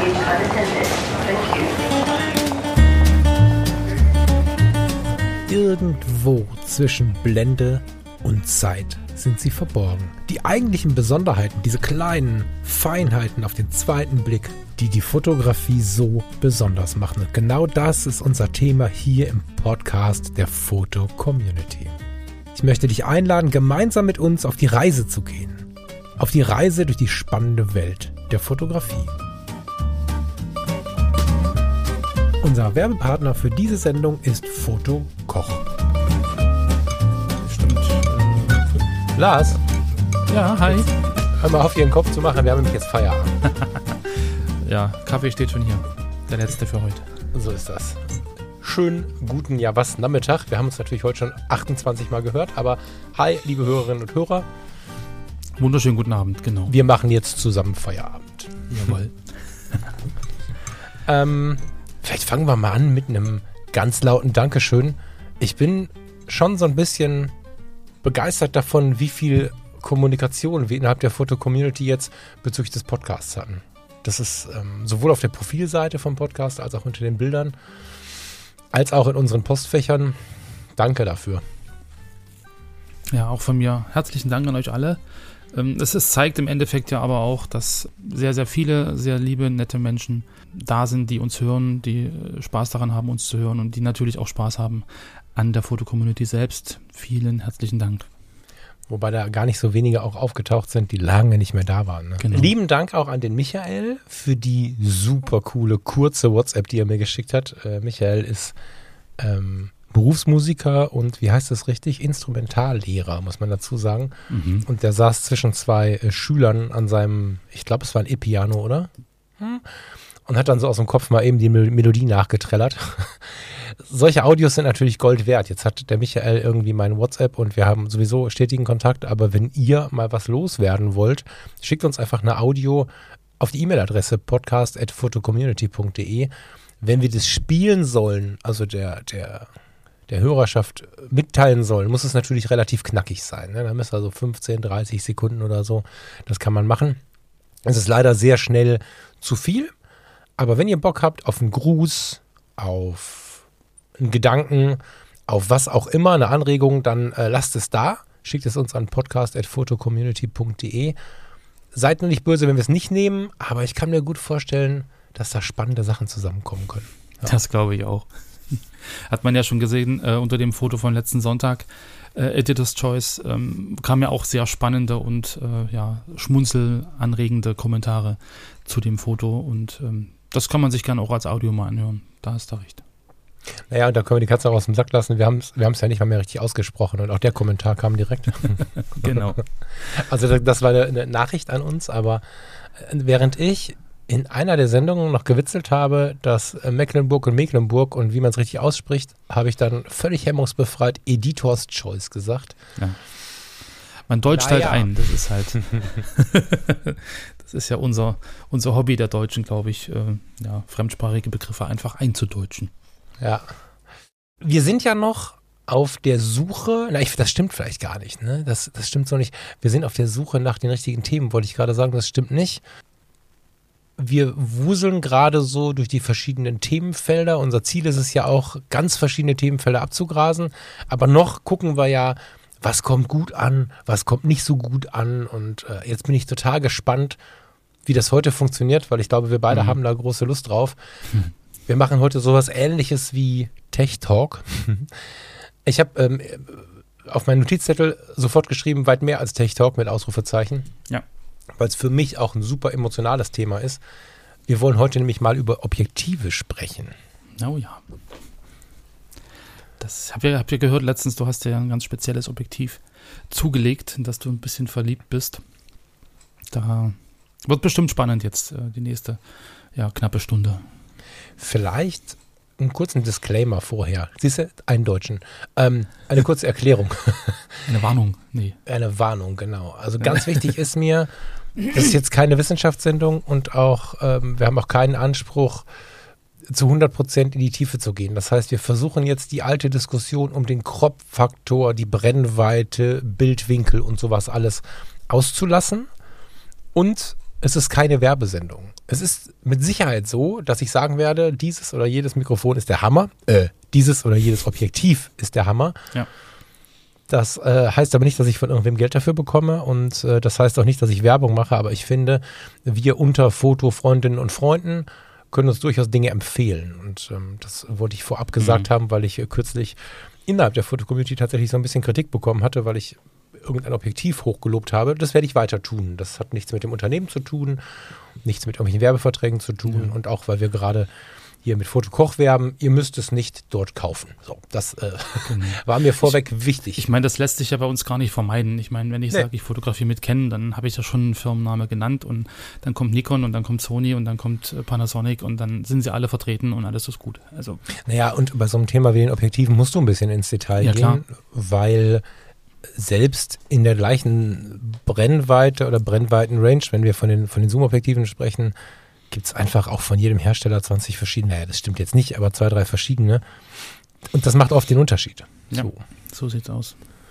being unattended. Thank you. Irgendwo zwischen Blende und Zeit sind sie verborgen. Die eigentlichen Besonderheiten, diese kleinen Feinheiten auf den zweiten Blick, die die Fotografie so besonders machen. Und genau das ist unser Thema hier im Podcast der Foto-Community. Ich möchte dich einladen, gemeinsam mit uns auf die Reise zu gehen. Auf die Reise durch die spannende Welt der Fotografie. Unser Werbepartner für diese Sendung ist Fotokoch. Stimmt. Lars? Ja, hi. Hör mal auf, Ihren Kopf zu machen, wir haben nämlich jetzt Feierabend. Ja, Kaffee steht schon hier. Der letzte für heute. So ist das. Schönen guten Nachmittag. Wir haben uns natürlich heute schon 28 Mal gehört, aber hi, liebe Hörerinnen und Hörer. Wunderschönen guten Abend, genau. Wir machen jetzt zusammen Feierabend. Jawohl. Vielleicht fangen wir mal an mit einem ganz lauten Dankeschön. Ich bin schon so ein bisschen begeistert davon, wie viel Kommunikation wir innerhalb der Foto-Community jetzt bezüglich des Podcasts hatten. Das ist sowohl auf der Profilseite vom Podcast als auch unter den Bildern, als auch in unseren Postfächern. Danke dafür. Ja, auch von mir herzlichen Dank an euch alle. Es zeigt im Endeffekt ja aber auch, dass sehr, sehr viele, sehr liebe, nette Menschen da sind, die uns hören, die Spaß daran haben, uns zu hören und die natürlich auch Spaß haben an der Foto-Community selbst. Vielen herzlichen Dank. Wobei da gar nicht so wenige auch aufgetaucht sind, die lange nicht mehr da waren. Ne? Genau. Lieben Dank auch an den Michael für die super coole, kurze WhatsApp, die er mir geschickt hat. Michael ist Berufsmusiker und, wie heißt das richtig, Instrumentallehrer, muss man dazu sagen. Mhm. Und der saß zwischen zwei Schülern an seinem, ich glaube, es war ein E-Piano, oder? Und hat dann so aus dem Kopf mal eben die Melodie nachgetrellert. Solche Audios sind natürlich Gold wert. Jetzt hat der Michael irgendwie mein WhatsApp und wir haben sowieso stetigen Kontakt. Aber wenn ihr mal was loswerden wollt, schickt uns einfach eine Audio auf die E-Mail-Adresse podcast@photocommunity.de. Wenn wir das spielen sollen, also der Hörerschaft mitteilen sollen, muss es natürlich relativ knackig sein. Ne? Da müssen also 15, 30 Sekunden oder so. Das kann man machen. Es ist leider sehr schnell zu viel. Aber wenn ihr Bock habt auf einen Gruß, auf einen Gedanken, auf was auch immer, eine Anregung, dann lasst es da. Schickt es uns an podcast@photocommunity.de. Seid nur nicht böse, wenn wir es nicht nehmen, aber ich kann mir gut vorstellen, dass da spannende Sachen zusammenkommen können. Ja. Das glaube ich auch. Hat man ja schon gesehen unter dem Foto von letzten Sonntag, Editor's Choice, kamen ja auch sehr spannende und schmunzelanregende Kommentare zu dem Foto und das kann man sich gerne auch als Audio mal anhören. Da hast du recht. Naja, und da können wir die Katze auch aus dem Sack lassen. Wir haben es ja nicht mal mehr richtig ausgesprochen und auch der Kommentar kam direkt. Genau. Also das war eine Nachricht an uns, aber während ich in einer der Sendungen noch gewitzelt habe, dass Mecklenburg und Mecklenburg und wie man es richtig ausspricht, habe ich dann völlig hemmungsbefreit Editor's Choice gesagt. Ja. Man deutscht halt ein, das ist halt, das ist ja unser Hobby der Deutschen, glaube ich, fremdsprachige Begriffe einfach einzudeutschen. Ja. Wir sind ja noch auf der Suche, das stimmt vielleicht gar nicht, ne? Das stimmt so nicht. Wir sind auf der Suche nach den richtigen Themen, wollte ich gerade sagen, das stimmt nicht. Wir wuseln gerade so durch die verschiedenen Themenfelder. Unser Ziel ist es ja auch, ganz verschiedene Themenfelder abzugrasen. Aber noch gucken wir ja, was kommt gut an, was kommt nicht so gut an. Und jetzt bin ich total gespannt, wie das heute funktioniert, weil ich glaube, wir beide haben da große Lust drauf. Wir machen heute sowas Ähnliches wie Tech Talk. Ich habe auf meinen Notizzettel sofort geschrieben, weit mehr als Tech Talk mit Ausrufezeichen. Ja. Weil es für mich auch ein super emotionales Thema ist. Wir wollen heute nämlich mal über Objektive sprechen. Oh ja. Das habt ihr gehört letztens, du hast ja ein ganz spezielles Objektiv zugelegt, in das du ein bisschen verliebt bist. Da wird bestimmt spannend jetzt die nächste knappe Stunde. Vielleicht einen kurzen Disclaimer vorher. Siehst du, einen Deutschen. Eine kurze Erklärung. Eine Warnung, nee. Eine Warnung, genau. Also ganz wichtig ist mir, das ist jetzt keine Wissenschaftssendung und auch, wir haben auch keinen Anspruch, zu 100% in die Tiefe zu gehen. Das heißt, wir versuchen jetzt die alte Diskussion um den Crop-Faktor, die Brennweite, Bildwinkel und sowas alles auszulassen und es ist keine Werbesendung. Es ist mit Sicherheit so, dass ich sagen werde, dieses oder jedes Mikrofon ist der Hammer. Dieses oder jedes Objektiv ist der Hammer. Ja. Das heißt aber nicht, dass ich von irgendwem Geld dafür bekomme und das heißt auch nicht, dass ich Werbung mache, aber ich finde, wir unter Fotofreundinnen und Freunden können uns durchaus Dinge empfehlen und das wollte ich vorab gesagt haben, weil ich kürzlich innerhalb der Foto-Community tatsächlich so ein bisschen Kritik bekommen hatte, weil ich irgendein Objektiv hochgelobt habe. Das werde ich weiter tun. Das hat nichts mit dem Unternehmen zu tun, nichts mit irgendwelchen Werbeverträgen zu tun und auch, weil wir gerade hier mit Fotokoch werben, ihr müsst es nicht dort kaufen. So, das war mir vorweg wichtig. Ich meine, das lässt sich ja bei uns gar nicht vermeiden. Ich meine, wenn ich sage, ich fotografiere mit Canon, dann habe ich ja schon einen Firmenname genannt und dann kommt Nikon und dann kommt Sony und dann kommt Panasonic und dann sind sie alle vertreten und alles ist gut. Also, naja, und bei so einem Thema wie den Objektiven musst du ein bisschen ins Detail gehen, klar. Weil selbst in der gleichen Brennweite oder Brennweiten-Range, wenn wir von den Zoom-Objektiven sprechen, gibt es einfach auch von jedem Hersteller 20 verschiedene, naja, das stimmt jetzt nicht, aber 2, 3 verschiedene. Und das macht oft den Unterschied. Ja, so sieht's aus.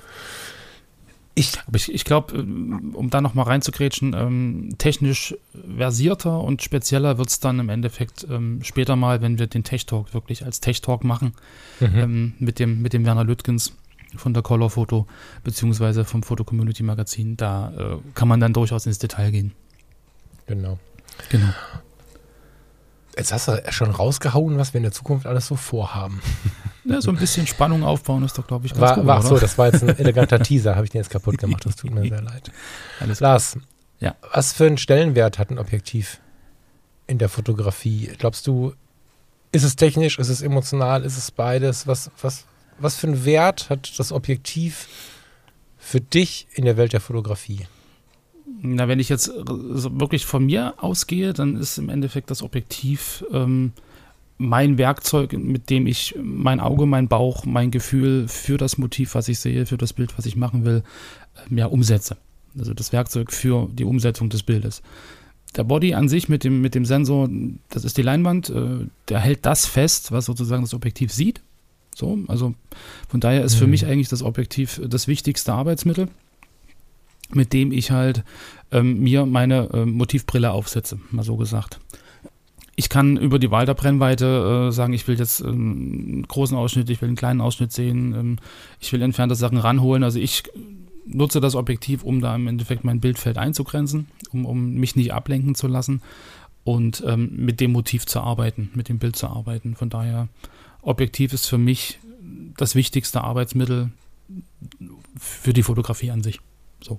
Aber ich glaube, um da nochmal reinzugrätschen, technisch versierter und spezieller wird es dann im Endeffekt später mal, wenn wir den Tech Talk wirklich als Tech Talk machen, mit dem Werner Lüttgens von der Color Photo, beziehungsweise vom Foto Community Magazin. Da kann man dann durchaus ins Detail gehen. Genau. Genau. Jetzt hast du schon rausgehauen, was wir in der Zukunft alles so vorhaben. Ja, so ein bisschen Spannung aufbauen ist doch, glaube ich, ganz gut, Ach so, das war jetzt ein eleganter Teaser. Habe ich den jetzt kaputt gemacht? Das tut mir sehr leid. Alles Lars, ja. Was für einen Stellenwert hat ein Objektiv in der Fotografie? Glaubst du, ist es technisch, ist es emotional, ist es beides? Was für einen Wert hat das Objektiv für dich in der Welt der Fotografie? Na, wenn ich jetzt so wirklich von mir ausgehe, dann ist im Endeffekt das Objektiv mein Werkzeug, mit dem ich mein Auge, mein Bauch, mein Gefühl für das Motiv, was ich sehe, für das Bild, was ich machen will, umsetze. Also das Werkzeug für die Umsetzung des Bildes. Der Body an sich mit dem Sensor, das ist die Leinwand, der hält das fest, was sozusagen das Objektiv sieht. So, also von daher ist für mich eigentlich das Objektiv das wichtigste Arbeitsmittel, mit dem ich halt mir meine Motivbrille aufsetze, mal so gesagt. Ich kann über die Wahl der Brennweite sagen, ich will jetzt einen großen Ausschnitt, ich will einen kleinen Ausschnitt sehen, ich will entfernte Sachen ranholen. Also ich nutze das Objektiv, um da im Endeffekt mein Bildfeld einzugrenzen, um mich nicht ablenken zu lassen und mit dem Motiv zu arbeiten, mit dem Bild zu arbeiten. Von daher, Objektiv ist für mich das wichtigste Arbeitsmittel für die Fotografie an sich. So.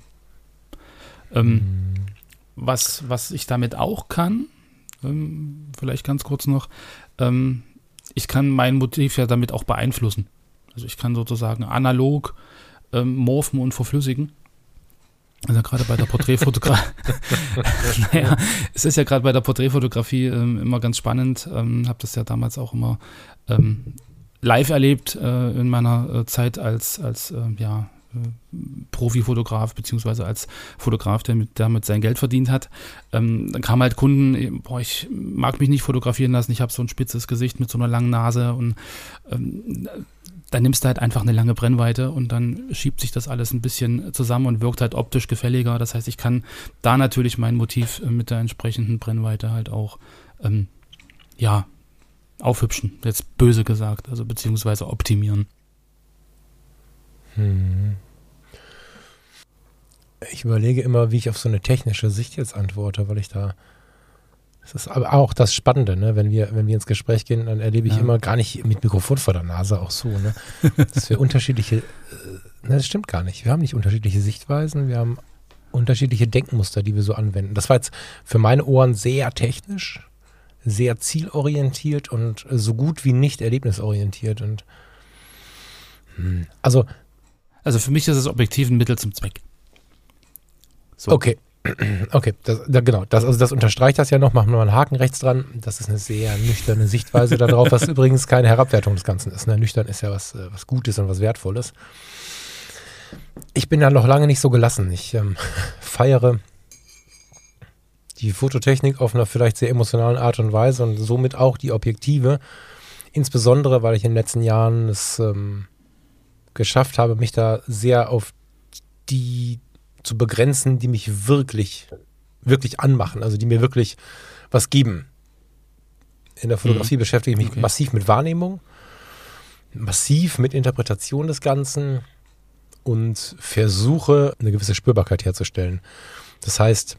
Was ich damit auch kann, vielleicht ganz kurz noch, ich kann mein Motiv ja damit auch beeinflussen. Also ich kann sozusagen analog morphen und verflüssigen. Also gerade bei der Porträtfotografie, naja, es ist ja gerade bei der Porträtfotografie immer ganz spannend, habe das ja damals auch immer live erlebt in meiner Zeit als Profifotograf, beziehungsweise als Fotograf, der damit sein Geld verdient hat. Dann kamen halt Kunden, ich mag mich nicht fotografieren lassen, ich habe so ein spitzes Gesicht mit so einer langen Nase und dann nimmst du halt einfach eine lange Brennweite und dann schiebt sich das alles ein bisschen zusammen und wirkt halt optisch gefälliger. Das heißt, ich kann da natürlich mein Motiv mit der entsprechenden Brennweite halt auch aufhübschen, jetzt böse gesagt, also beziehungsweise optimieren. Ich überlege immer, wie ich auf so eine technische Sicht jetzt antworte, weil das ist aber auch das Spannende, ne? Wenn wir ins Gespräch gehen, dann erlebe ich immer gar nicht mit Mikrofon vor der Nase auch so, ne? Dass wir unterschiedliche, das stimmt gar nicht. Wir haben nicht unterschiedliche Sichtweisen, wir haben unterschiedliche Denkmuster, die wir so anwenden. Das war jetzt für meine Ohren sehr technisch, sehr zielorientiert und so gut wie nicht erlebnisorientiert und also für mich ist das Objektiv ein Mittel zum Zweck. So. Okay, das unterstreicht das ja noch, machen wir mal einen Haken rechts dran. Das ist eine sehr nüchterne Sichtweise darauf, was übrigens keine Herabwertung des Ganzen ist. Ne? Nüchtern ist ja was Gutes und was Wertvolles. Ich bin da noch lange nicht so gelassen. Ich feiere die Fototechnik auf einer vielleicht sehr emotionalen Art und Weise und somit auch die Objektive. Insbesondere, weil ich in den letzten Jahren es geschafft habe, mich da sehr auf die zu begrenzen, die mich wirklich, wirklich anmachen, also die mir wirklich was geben. In der Fotografie beschäftige ich mich massiv mit Wahrnehmung, massiv mit Interpretation des Ganzen und versuche, eine gewisse Spürbarkeit herzustellen. Das heißt,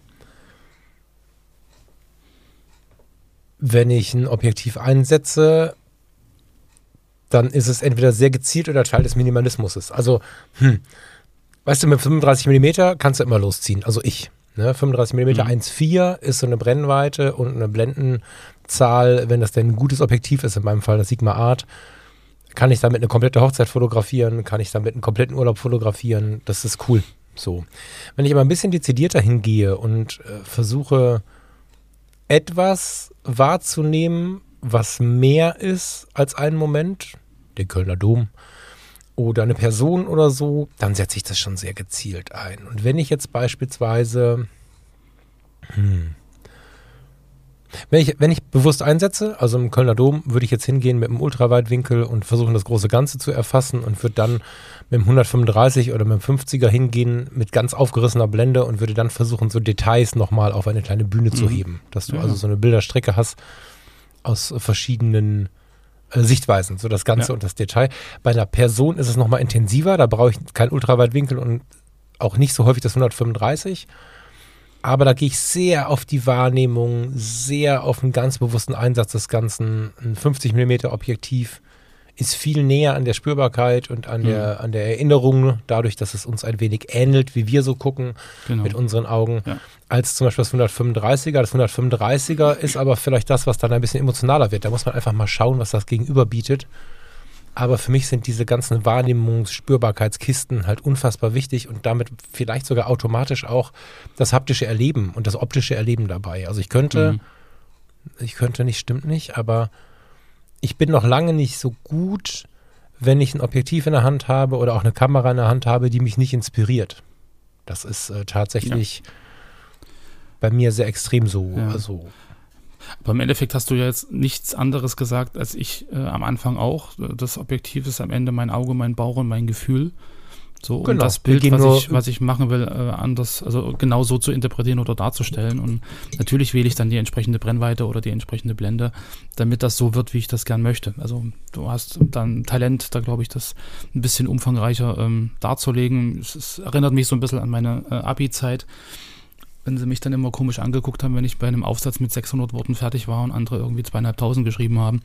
wenn ich ein Objektiv einsetze, dann ist es entweder sehr gezielt oder Teil des Minimalismus. Also, weißt du, mit 35 mm kannst du immer losziehen. Also ich. Ne? 35 mm 1,4 ist so eine Brennweite und eine Blendenzahl, wenn das denn ein gutes Objektiv ist, in meinem Fall das Sigma Art, kann ich damit eine komplette Hochzeit fotografieren, kann ich damit einen kompletten Urlaub fotografieren. Das ist cool. So. Wenn ich aber ein bisschen dezidierter hingehe und versuche, etwas wahrzunehmen, was mehr ist als einen Moment, den Kölner Dom oder eine Person oder so, dann setze ich das schon sehr gezielt ein. Und wenn ich jetzt beispielsweise, wenn ich bewusst einsetze, also im Kölner Dom, würde ich jetzt hingehen mit einem Ultraweitwinkel und versuchen, das große Ganze zu erfassen und würde dann mit dem 135 oder mit dem 50er hingehen mit ganz aufgerissener Blende und würde dann versuchen, so Details nochmal auf eine kleine Bühne zu heben. Dass du also so eine Bilderstrecke hast aus verschiedenen Sichtweisen, so das Ganze und das Detail. Bei einer Person ist es nochmal intensiver, da brauche ich keinen Ultraweitwinkel und auch nicht so häufig das 135. Aber da gehe ich sehr auf die Wahrnehmung, sehr auf einen ganz bewussten Einsatz des Ganzen. Ein 50 mm Objektiv ist viel näher an der Spürbarkeit und an der Erinnerung, dadurch, dass es uns ein wenig ähnelt, wie wir so gucken mit unseren Augen, als zum Beispiel das 135er. Das 135er ist aber vielleicht das, was dann ein bisschen emotionaler wird. Da muss man einfach mal schauen, was das Gegenüber bietet. Aber für mich sind diese ganzen Wahrnehmungs-Spürbarkeitskisten halt unfassbar wichtig und damit vielleicht sogar automatisch auch das haptische Erleben und das optische Erleben dabei. Also ich könnte nicht, stimmt nicht, aber ich bin noch lange nicht so gut, wenn ich ein Objektiv in der Hand habe oder auch eine Kamera in der Hand habe, die mich nicht inspiriert. Das ist tatsächlich bei mir sehr extrem so. Ja. Also aber im Endeffekt hast du ja jetzt nichts anderes gesagt, als ich am Anfang auch. Das Objektiv ist am Ende mein Auge, mein Bauch und mein Gefühl. So, um das Bild, was ich machen will, anders, also genau so zu interpretieren oder darzustellen. Und natürlich wähle ich dann die entsprechende Brennweite oder die entsprechende Blende, damit das so wird, wie ich das gern möchte. Also du hast dann Talent, da glaube ich, das ein bisschen umfangreicher darzulegen. Es erinnert mich so ein bisschen an meine Abi-Zeit, wenn sie mich dann immer komisch angeguckt haben, wenn ich bei einem Aufsatz mit 600 Worten fertig war und andere irgendwie 2.500 geschrieben haben.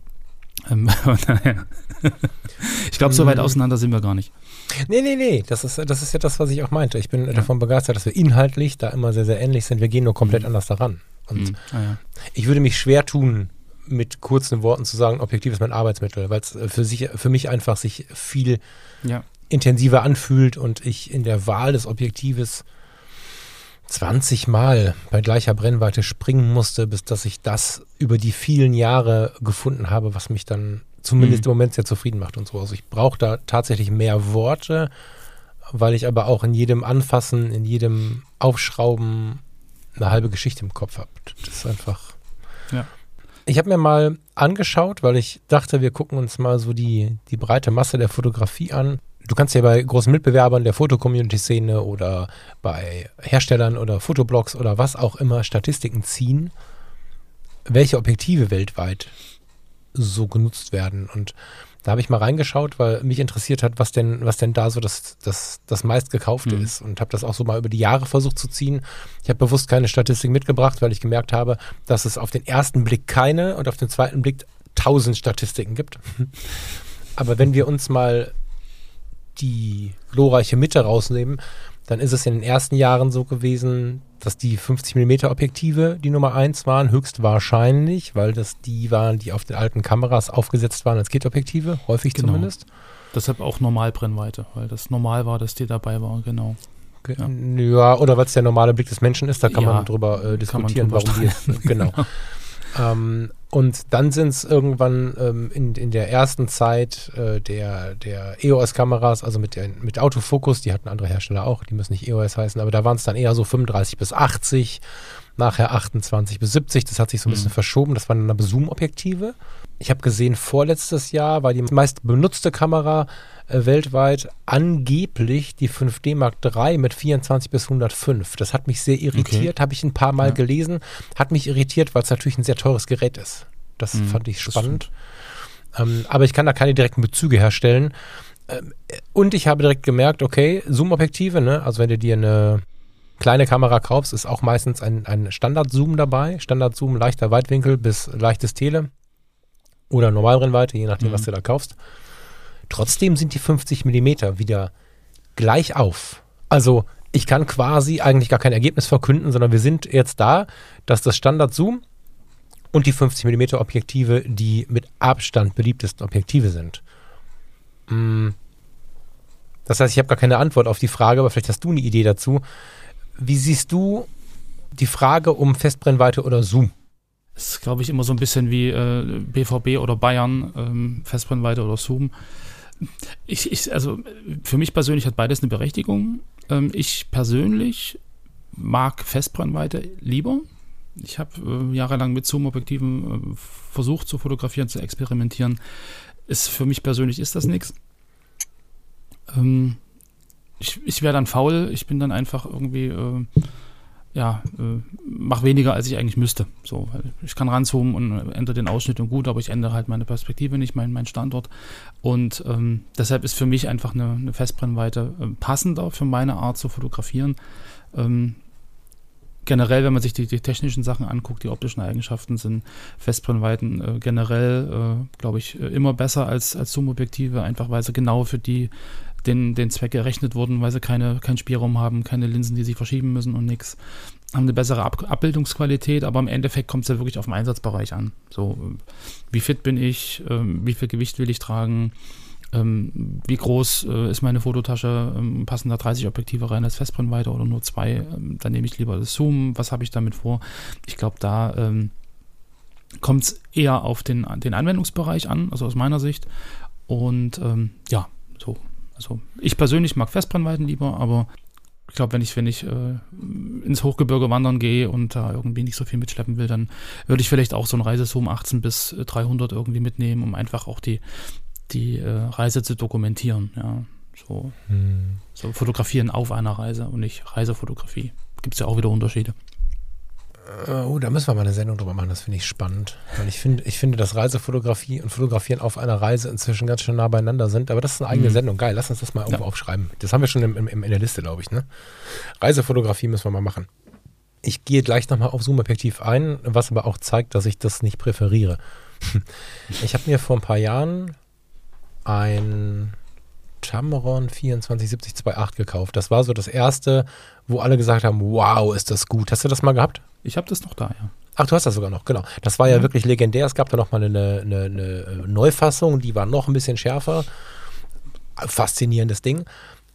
Ich glaube, so weit auseinander sind wir gar nicht. Nee. Das ist ja das, was ich auch meinte. Ich bin davon begeistert, dass wir inhaltlich da immer sehr, sehr ähnlich sind. Wir gehen nur komplett anders daran. Und ich würde mich schwer tun, mit kurzen Worten zu sagen, Objektiv ist mein Arbeitsmittel, weil es für mich einfach sich viel intensiver anfühlt und ich in der Wahl des Objektives 20 Mal bei gleicher Brennweite springen musste, bis dass ich das über die vielen Jahre gefunden habe, was mich dann zumindest im Moment sehr zufrieden macht und so. Also ich brauche da tatsächlich mehr Worte, weil ich aber auch in jedem Anfassen, in jedem Aufschrauben eine halbe Geschichte im Kopf habe. Das ist einfach... Ja. Ich habe mir mal angeschaut, weil ich dachte, wir gucken uns mal so die breite Masse der Fotografie an. Du kannst ja bei großen Mitbewerbern der Foto-Community-Szene oder bei Herstellern oder Fotoblogs oder was auch immer Statistiken ziehen, welche Objektive weltweit so genutzt werden. Und da habe ich mal reingeschaut, weil mich interessiert hat, was denn da so das meistgekaufte ist. Und habe das auch so mal über die Jahre versucht zu ziehen. Ich habe bewusst keine Statistik mitgebracht, weil ich gemerkt habe, dass es auf den ersten Blick keine und auf den zweiten Blick 1000 Statistiken gibt. Aber wenn wir uns mal die glorreiche Mitte rausnehmen, dann ist es in den ersten Jahren so gewesen, dass die 50mm Objektive die Nummer 1 waren, höchstwahrscheinlich, weil das die waren, die auf den alten Kameras aufgesetzt waren als Kit-Objektive, häufig zumindest. Deshalb auch Normalbrennweite, weil das normal war, dass die dabei waren, genau. Ja, oder weil es der normale Blick des Menschen ist, da kann man drüber diskutieren, warum die jetzt, genau. Und dann sind es irgendwann in der ersten Zeit der EOS-Kameras, also mit Autofokus, die hatten andere Hersteller auch, die müssen nicht EOS heißen, aber da waren es dann eher so 35 bis 80 nachher 28 bis 70, das hat sich so ein bisschen verschoben, das waren dann aber Zoom-Objektive. Ich habe gesehen, vorletztes Jahr war die meist benutzte Kamera weltweit angeblich die 5D Mark III mit 24 bis 105. Das hat mich sehr irritiert, habe ich ein paar Mal gelesen, hat mich irritiert, weil es natürlich ein sehr teures Gerät ist. Das fand ich spannend. Aber ich kann da keine direkten Bezüge herstellen. Und ich habe direkt gemerkt, okay, Zoom-Objektive, ne? Also wenn du dir eine kleine Kamera kaufst, ist auch meistens ein Standard-Zoom dabei. Standard-Zoom, leichter Weitwinkel bis leichtes Tele oder Normalbrennweite, je nachdem, was du da kaufst. Trotzdem sind die 50 mm wieder gleich auf. Also ich kann quasi eigentlich gar kein Ergebnis verkünden, sondern wir sind jetzt da, dass das Standard-Zoom und die 50 mm Objektive die mit Abstand beliebtesten Objektive sind. Das heißt, ich habe gar keine Antwort auf die Frage, aber vielleicht hast du eine Idee dazu. Wie siehst du die Frage um Festbrennweite oder Zoom? Das ist, glaube ich, immer so ein bisschen wie BVB oder Bayern, Festbrennweite oder Zoom. Also für mich persönlich hat beides eine Berechtigung. Ich persönlich mag Festbrennweite lieber. Ich habe jahrelang mit Zoom-Objektiven versucht zu fotografieren, zu experimentieren. Für mich persönlich ist das nichts. Ich wäre dann faul, ich bin dann einfach irgendwie, mache weniger, als ich eigentlich müsste. So, weil ich kann ranzoomen und ändere den Ausschnitt und gut, aber ich ändere halt meine Perspektive nicht, meinen Standort. Und deshalb ist für mich einfach eine Festbrennweite passender für meine Art zu fotografieren. Generell, wenn man sich die technischen Sachen anguckt, die optischen Eigenschaften, sind Festbrennweiten generell, glaube ich, immer besser als Zoom-Objektive, einfach weil sie genau für den Zweck errechnet wurden, weil sie keinen Spielraum haben, keine Linsen, die sich verschieben müssen und nichts. Haben eine bessere Abbildungsqualität, aber im Endeffekt kommt es ja wirklich auf den Einsatzbereich an. So, wie fit bin ich, wie viel Gewicht will ich tragen, wie groß ist meine Fototasche, passen da 30 Objektive rein als Festbrennweite oder nur 2, dann nehme ich lieber das Zoom, was habe ich damit vor? Ich glaube, da kommt es eher auf den Anwendungsbereich an, also aus meiner Sicht. Und so. Also ich persönlich mag Festbrennweiten lieber, aber ich glaube, wenn ich ins Hochgebirge wandern gehe und da irgendwie nicht so viel mitschleppen will, dann würde ich vielleicht auch so ein Reisezoom 18 bis 300 irgendwie mitnehmen, um einfach auch die Reise zu dokumentieren. Ja, so fotografieren auf einer Reise und nicht Reisefotografie. Gibt es ja auch wieder Unterschiede. Da müssen wir mal eine Sendung drüber machen, das finde ich spannend. Weil ich finde, dass Reisefotografie und Fotografieren auf einer Reise inzwischen ganz schön nah beieinander sind. Aber das ist eine eigene Sendung. Geil, lass uns das mal irgendwo aufschreiben. Das haben wir schon in der Liste, glaube ich. Ne? Reisefotografie müssen wir mal machen. Ich gehe gleich nochmal auf Zoom-Objektiv ein, was aber auch zeigt, dass ich das nicht präferiere. Ich habe mir vor ein paar Jahren ein Tamron 2470-2.8 gekauft. Das war so das erste, wo alle gesagt haben, wow, ist das gut. Hast du das mal gehabt? Ich habe das noch da, ja. Ach, du hast das sogar noch, genau. Das war ja wirklich legendär. Es gab da noch mal eine Neufassung, die war noch ein bisschen schärfer. Faszinierendes Ding.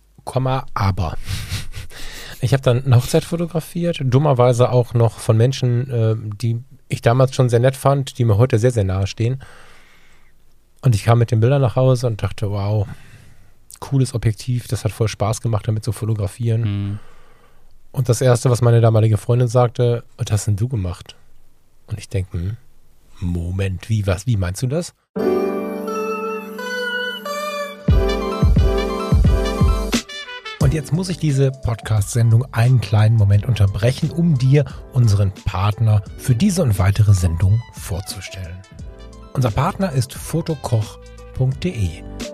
Aber ich habe dann eine Hochzeit fotografiert, dummerweise auch noch von Menschen, die ich damals schon sehr nett fand, die mir heute sehr, sehr nahe stehen. Und ich kam mit den Bildern nach Hause und dachte, wow, cooles Objektiv, das hat voll Spaß gemacht, damit zu fotografieren. Und das Erste, was meine damalige Freundin sagte, das hast denn du gemacht? Und ich denke, Moment, wie meinst du das? Und jetzt muss ich diese Podcast-Sendung einen kleinen Moment unterbrechen, um dir unseren Partner für diese und weitere Sendungen vorzustellen. Unser Partner ist fotokoch.de.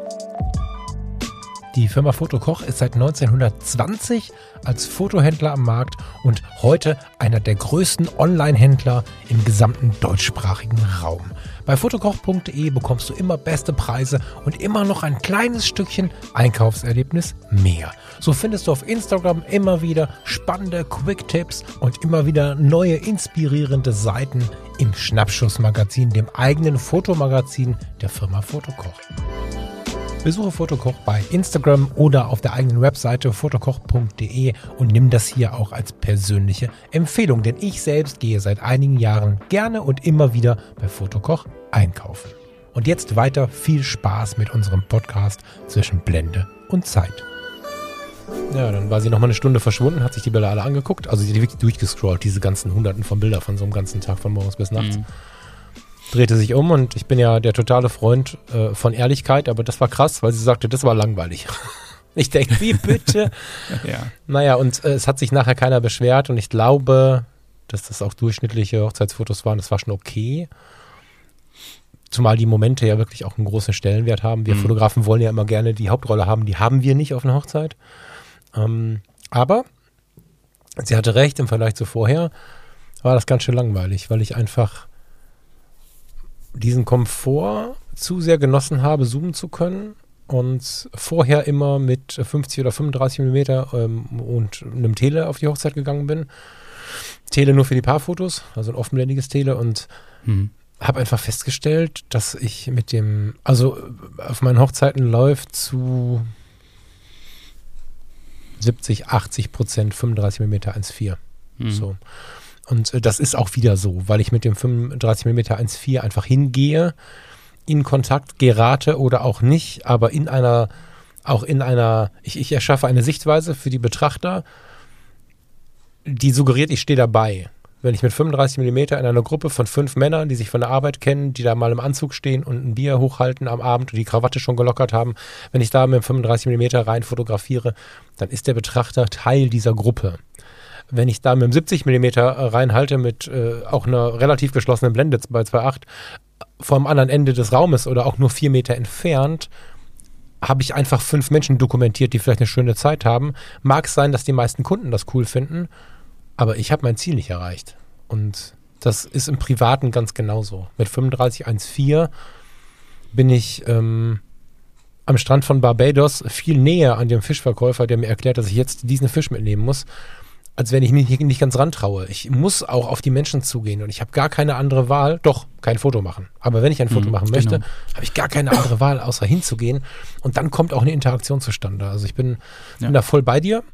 Die Firma Fotokoch ist seit 1920 als Fotohändler am Markt und heute einer der größten Online-Händler im gesamten deutschsprachigen Raum. Bei fotokoch.de bekommst du immer beste Preise und immer noch ein kleines Stückchen Einkaufserlebnis mehr. So findest du auf Instagram immer wieder spannende Quick-Tipps und immer wieder neue inspirierende Seiten im Schnappschuss-Magazin, dem eigenen Fotomagazin der Firma Fotokoch. Besuche Fotokoch bei Instagram oder auf der eigenen Webseite fotokoch.de und nimm das hier auch als persönliche Empfehlung, denn ich selbst gehe seit einigen Jahren gerne und immer wieder bei Fotokoch einkaufen. Und jetzt weiter viel Spaß mit unserem Podcast zwischen Blende und Zeit. Ja, dann war sie nochmal eine Stunde verschwunden, hat sich die Bilder alle angeguckt. Also sie hat wirklich durchgescrollt, diese ganzen Hunderten von Bildern von so einem ganzen Tag, von morgens bis nachts. Drehte sich um und ich bin ja der totale Freund von Ehrlichkeit, aber das war krass, weil sie sagte, das war langweilig. Ich denke, wie bitte? Ja. Naja, und es hat sich nachher keiner beschwert und ich glaube, dass das auch durchschnittliche Hochzeitsfotos waren, das war schon okay. Zumal die Momente ja wirklich auch einen großen Stellenwert haben. Wir Fotografen wollen ja immer gerne die Hauptrolle haben, die haben wir nicht auf einer Hochzeit. Aber sie hatte recht, im Vergleich zu vorher war das ganz schön langweilig, weil ich einfach diesen Komfort zu sehr genossen habe, zoomen zu können und vorher immer mit 50 oder 35 Millimeter und einem Tele auf die Hochzeit gegangen bin. Tele nur für die Paarfotos, also ein offenblendiges Tele und habe einfach festgestellt, dass ich mit dem, also auf meinen Hochzeiten läuft zu 70-80% 35 mm 1.4. So. Und das ist auch wieder so, weil ich mit dem 35 mm 1.4 einfach hingehe, in Kontakt gerate oder auch nicht, aber ich erschaffe eine Sichtweise für die Betrachter, die suggeriert, ich stehe dabei. Wenn ich mit 35 mm in einer Gruppe von 5 Männern, die sich von der Arbeit kennen, die da mal im Anzug stehen und ein Bier hochhalten am Abend und die Krawatte schon gelockert haben, wenn ich da mit 35 mm rein fotografiere, dann ist der Betrachter Teil dieser Gruppe. Wenn ich da mit 70 mm reinhalte mit auch einer relativ geschlossenen Blende bei 2.8 vom anderen Ende des Raumes oder auch nur 4 Meter entfernt, habe ich einfach 5 Menschen dokumentiert, die vielleicht eine schöne Zeit haben. Mag sein, dass die meisten Kunden das cool finden, aber ich habe mein Ziel nicht erreicht. Und das ist im Privaten ganz genauso. Mit 35 1.4 bin ich am Strand von Barbados viel näher an dem Fischverkäufer, der mir erklärt, dass ich jetzt diesen Fisch mitnehmen muss, als wenn ich mich nicht ganz rantraue. Ich muss auch auf die Menschen zugehen und ich habe gar keine andere Wahl, doch, kein Foto machen. Aber wenn ich ein Foto machen möchte, habe ich gar keine andere Wahl, außer hinzugehen. Und dann kommt auch eine Interaktion zustande. Also ich bin da voll bei dir.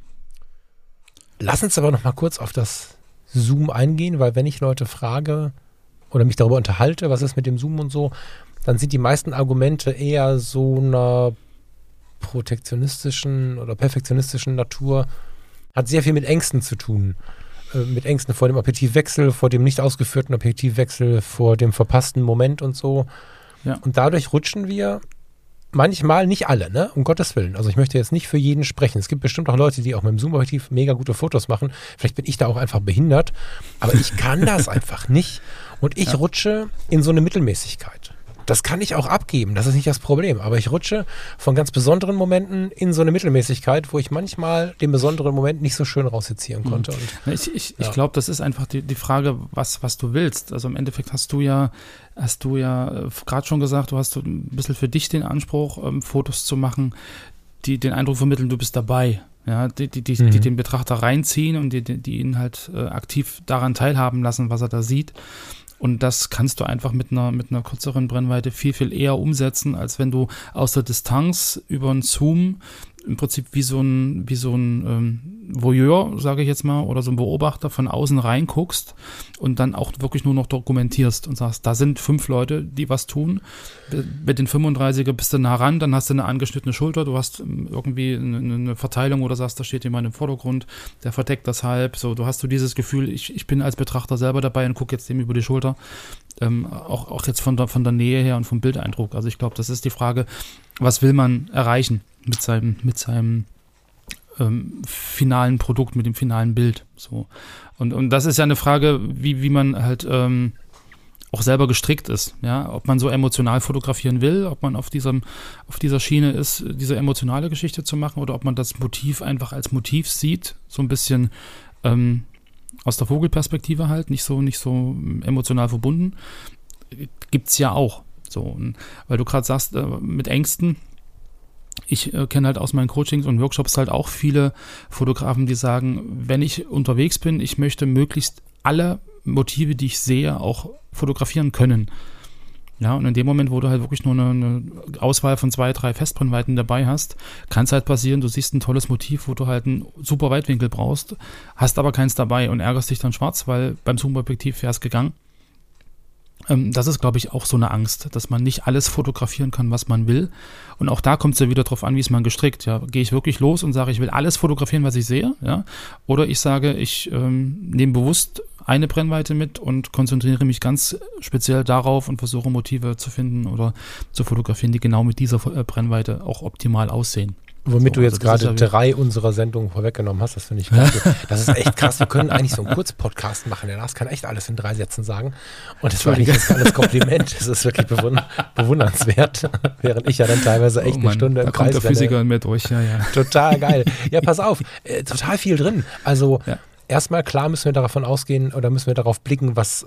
Lass uns aber noch mal kurz auf das Zoom eingehen, weil wenn ich Leute frage oder mich darüber unterhalte, was ist mit dem Zoom und so, dann sind die meisten Argumente eher so einer protektionistischen oder perfektionistischen Natur. Hat sehr viel mit Ängsten zu tun. Mit Ängsten vor dem Objektivwechsel, vor dem nicht ausgeführten Objektivwechsel, vor dem verpassten Moment und so. Ja. Und dadurch rutschen wir manchmal, nicht alle, ne? Um Gottes Willen. Also ich möchte jetzt nicht für jeden sprechen. Es gibt bestimmt auch Leute, die auch mit dem Zoom-Objektiv mega gute Fotos machen. Vielleicht bin ich da auch einfach behindert, aber ich kann das einfach nicht. Und ich rutsche in so eine Mittelmäßigkeit. Das kann ich auch abgeben, das ist nicht das Problem. Aber ich rutsche von ganz besonderen Momenten in so eine Mittelmäßigkeit, wo ich manchmal den besonderen Moment nicht so schön raussezieren konnte. Und, ich glaube, das ist einfach die Frage, was du willst. Also im Endeffekt hast du ja gerade schon gesagt, du hast so ein bisschen für dich den Anspruch, Fotos zu machen, die den Eindruck vermitteln, du bist dabei. Ja, die den Betrachter reinziehen und die ihn halt aktiv daran teilhaben lassen, was er da sieht. Und das kannst du einfach mit einer kürzeren Brennweite viel, viel eher umsetzen, als wenn du aus der Distanz über einen Zoom im Prinzip wie so ein Voyeur, sage ich jetzt mal, oder so ein Beobachter von außen reinguckst und dann auch wirklich nur noch dokumentierst und sagst, da sind 5 Leute, die was tun. Mit den 35er bist du nah ran, dann hast du eine angeschnittene Schulter, du hast irgendwie eine Verteilung oder sagst, da steht jemand im Vordergrund, der verdeckt das halb. So, du hast dieses Gefühl, ich bin als Betrachter selber dabei und gucke jetzt dem über die Schulter. Auch jetzt von der Nähe her und vom Bildeindruck. Also ich glaube, das ist die Frage, was will man erreichen mit seinem finalen Produkt, mit dem finalen Bild. So. Und das ist ja eine Frage, wie man halt auch selber gestrickt ist. Ja? Ob man so emotional fotografieren will, ob man auf dieser Schiene ist, diese emotionale Geschichte zu machen, oder ob man das Motiv einfach als Motiv sieht, so ein bisschen aus der Vogelperspektive halt, nicht so emotional verbunden. Gibt's ja auch. So, weil du gerade sagst, mit Ängsten, ich kenne halt aus meinen Coachings und Workshops halt auch viele Fotografen, die sagen, wenn ich unterwegs bin, ich möchte möglichst alle Motive, die ich sehe, auch fotografieren können. Ja, und in dem Moment, wo du halt wirklich nur eine Auswahl von 2, 3 Festbrennweiten dabei hast, kann es halt passieren, du siehst ein tolles Motiv, wo du halt einen super Weitwinkel brauchst, hast aber keins dabei und ärgerst dich dann schwarz, weil beim Zoom-Objektiv wäre es gegangen. Das ist, glaube ich, auch so eine Angst, dass man nicht alles fotografieren kann, was man will. Und auch da kommt es ja wieder drauf an, wie ist man gestrickt. Ja, gehe ich wirklich los und sage, ich will alles fotografieren, was ich sehe? Ja? Oder ich sage, ich nehme bewusst eine Brennweite mit und konzentriere mich ganz speziell darauf und versuche Motive zu finden oder zu fotografieren, die genau mit dieser Brennweite auch optimal aussehen. Womit so, du jetzt also gerade 3 unserer Sendungen vorweggenommen hast, das finde ich klasse. Das ist echt krass. Wir können eigentlich so einen Kurzpodcast machen. Der Lars kann echt alles in 3 Sätzen sagen. Und das war eigentlich jetzt alles Kompliment. Das ist wirklich bewundernswert. Während ich ja dann teilweise echt eine Stunde im Kreis kommt der Physiker in mir durch, ja. Total geil. Ja, pass auf. Total viel drin. Also erstmal klar müssen wir davon ausgehen oder müssen wir darauf blicken, was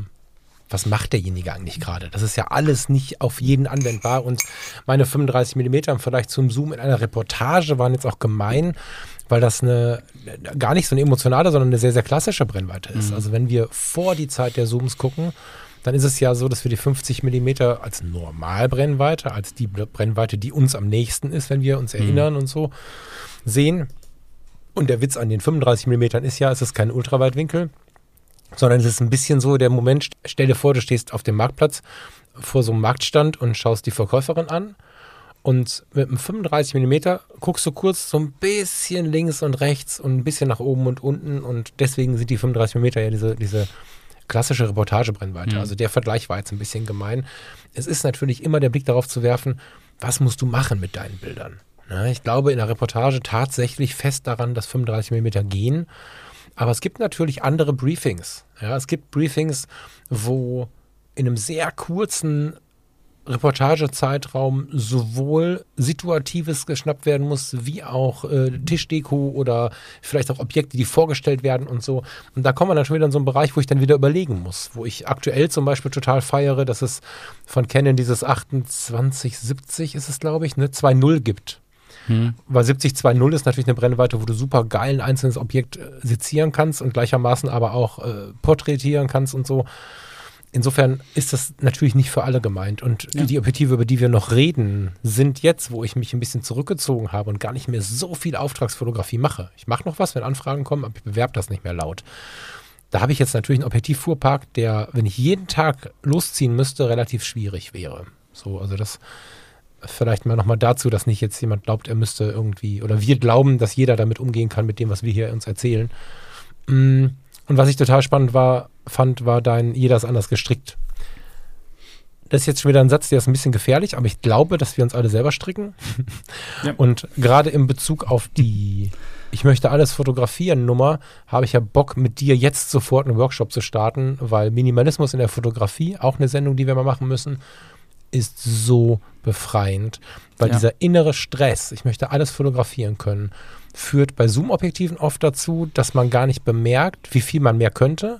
macht derjenige eigentlich gerade? Das ist ja alles nicht auf jeden anwendbar und meine 35 mm im Vergleich zum Zoom in einer Reportage waren jetzt auch gemein, weil das gar nicht so eine emotionale, sondern eine sehr, sehr klassische Brennweite ist. Also wenn wir vor die Zeit der Zooms gucken, dann ist es ja so, dass wir die 50 mm als Normalbrennweite, als die Brennweite, die uns am nächsten ist, wenn wir uns erinnern und so, sehen. Und der Witz an den 35 mm ist ja, es ist kein Ultraweitwinkel, sondern es ist ein bisschen so der Moment, stell dir vor, du stehst auf dem Marktplatz vor so einem Marktstand und schaust die Verkäuferin an und mit einem 35 mm guckst du kurz so ein bisschen links und rechts und ein bisschen nach oben und unten und deswegen sind die 35 mm ja diese klassische Reportagebrennweite. Also der Vergleich war jetzt ein bisschen gemein. Es ist natürlich immer der Blick darauf zu werfen, was musst du machen mit deinen Bildern. Ja, ich glaube in der Reportage tatsächlich fest daran, dass 35 mm gehen. Aber es gibt natürlich andere Briefings. Ja, es gibt Briefings, wo in einem sehr kurzen Reportagezeitraum sowohl Situatives geschnappt werden muss, wie auch Tischdeko oder vielleicht auch Objekte, die vorgestellt werden und so. Und da kommen wir natürlich in so einen Bereich, wo ich dann wieder überlegen muss. Wo ich aktuell zum Beispiel total feiere, dass es von Canon dieses 2870 ist es, glaube ich, 2.0 gibt. Weil 70-2.0 ist natürlich eine Brennweite, wo du super geil ein einzelnes Objekt sezieren kannst und gleichermaßen aber auch porträtieren kannst und so. Insofern ist das natürlich nicht für alle gemeint. Und die Objektive, über die wir noch reden, sind jetzt, wo ich mich ein bisschen zurückgezogen habe und gar nicht mehr so viel Auftragsfotografie mache. Ich mache noch was, wenn Anfragen kommen, aber ich bewerbe das nicht mehr laut. Da habe ich jetzt natürlich einen Objektivfuhrpark, der, wenn ich jeden Tag losziehen müsste, relativ schwierig wäre. So, also das vielleicht mal nochmal dazu, dass nicht jetzt jemand glaubt, er müsste irgendwie, oder wir glauben, dass jeder damit umgehen kann mit dem, was wir hier uns erzählen. Und was ich total spannend fand, war jeder ist anders gestrickt. Das ist jetzt schon wieder ein Satz, der ist ein bisschen gefährlich, aber ich glaube, dass wir uns alle selber stricken. Ja. Und gerade in Bezug auf die ich möchte alles fotografieren Nummer, habe ich ja Bock, mit dir jetzt sofort einen Workshop zu starten, weil Minimalismus in der Fotografie, auch eine Sendung, die wir mal machen müssen, ist so befreiend, weil dieser innere Stress, ich möchte alles fotografieren können, führt bei Zoom-Objektiven oft dazu, dass man gar nicht bemerkt, wie viel man mehr könnte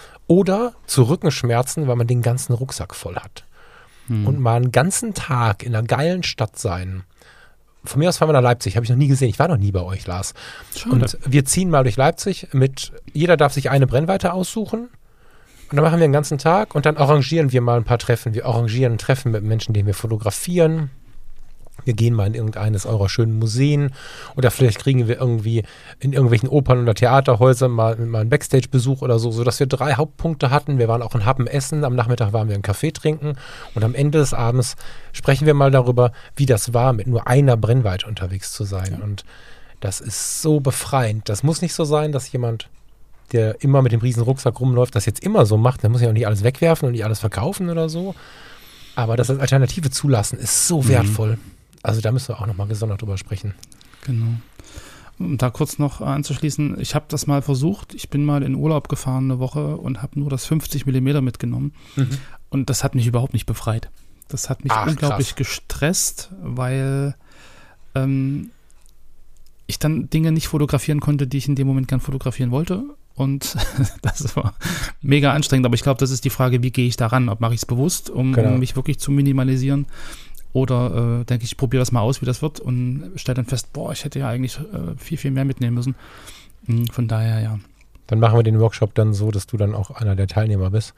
oder zu Rückenschmerzen, weil man den ganzen Rucksack voll hat. Und mal einen ganzen Tag in einer geilen Stadt sein. Von mir aus fahren wir nach Leipzig, habe ich noch nie gesehen. Ich war noch nie bei euch, Lars. Schade. Und wir ziehen mal durch Leipzig jeder darf sich eine Brennweite aussuchen. Und dann machen wir den ganzen Tag und dann arrangieren wir mal ein paar Treffen. Wir arrangieren Treffen mit Menschen, denen wir fotografieren. Wir gehen mal in irgendeines eurer schönen Museen oder vielleicht kriegen wir irgendwie in irgendwelchen Opern- oder Theaterhäusern mal einen Backstage-Besuch oder so, sodass wir 3 Hauptpunkte hatten. Wir waren auch in Happen essen, am Nachmittag waren wir einen Kaffee trinken und am Ende des Abends sprechen wir mal darüber, wie das war, mit nur einer Brennweite unterwegs zu sein. Ja. Und das ist so befreiend. Das muss nicht so sein, dass jemand, der immer mit dem riesen Rucksack rumläuft, das jetzt immer so macht. Der muss ja auch nicht alles wegwerfen und nicht alles verkaufen oder so. Aber das als Alternative zulassen ist so wertvoll. Also da müssen wir auch nochmal gesondert drüber sprechen. Genau. Um da kurz noch anzuschließen, ich habe das mal versucht. Ich bin mal in Urlaub gefahren eine Woche und habe nur das 50 mm mitgenommen. Und das hat mich überhaupt nicht befreit. Das hat mich unglaublich gestresst, weil ich dann Dinge nicht fotografieren konnte, die ich in dem Moment gern fotografieren wollte. Und das war mega anstrengend. Aber ich glaube, das ist die Frage, wie gehe ich da ran? Ob mache ich es bewusst, um mich wirklich zu minimalisieren? Oder denke ich probiere das mal aus, wie das wird und stelle dann fest, ich hätte ja eigentlich viel, viel mehr mitnehmen müssen. Von daher, ja. Dann machen wir den Workshop dann so, dass du dann auch einer der Teilnehmer bist.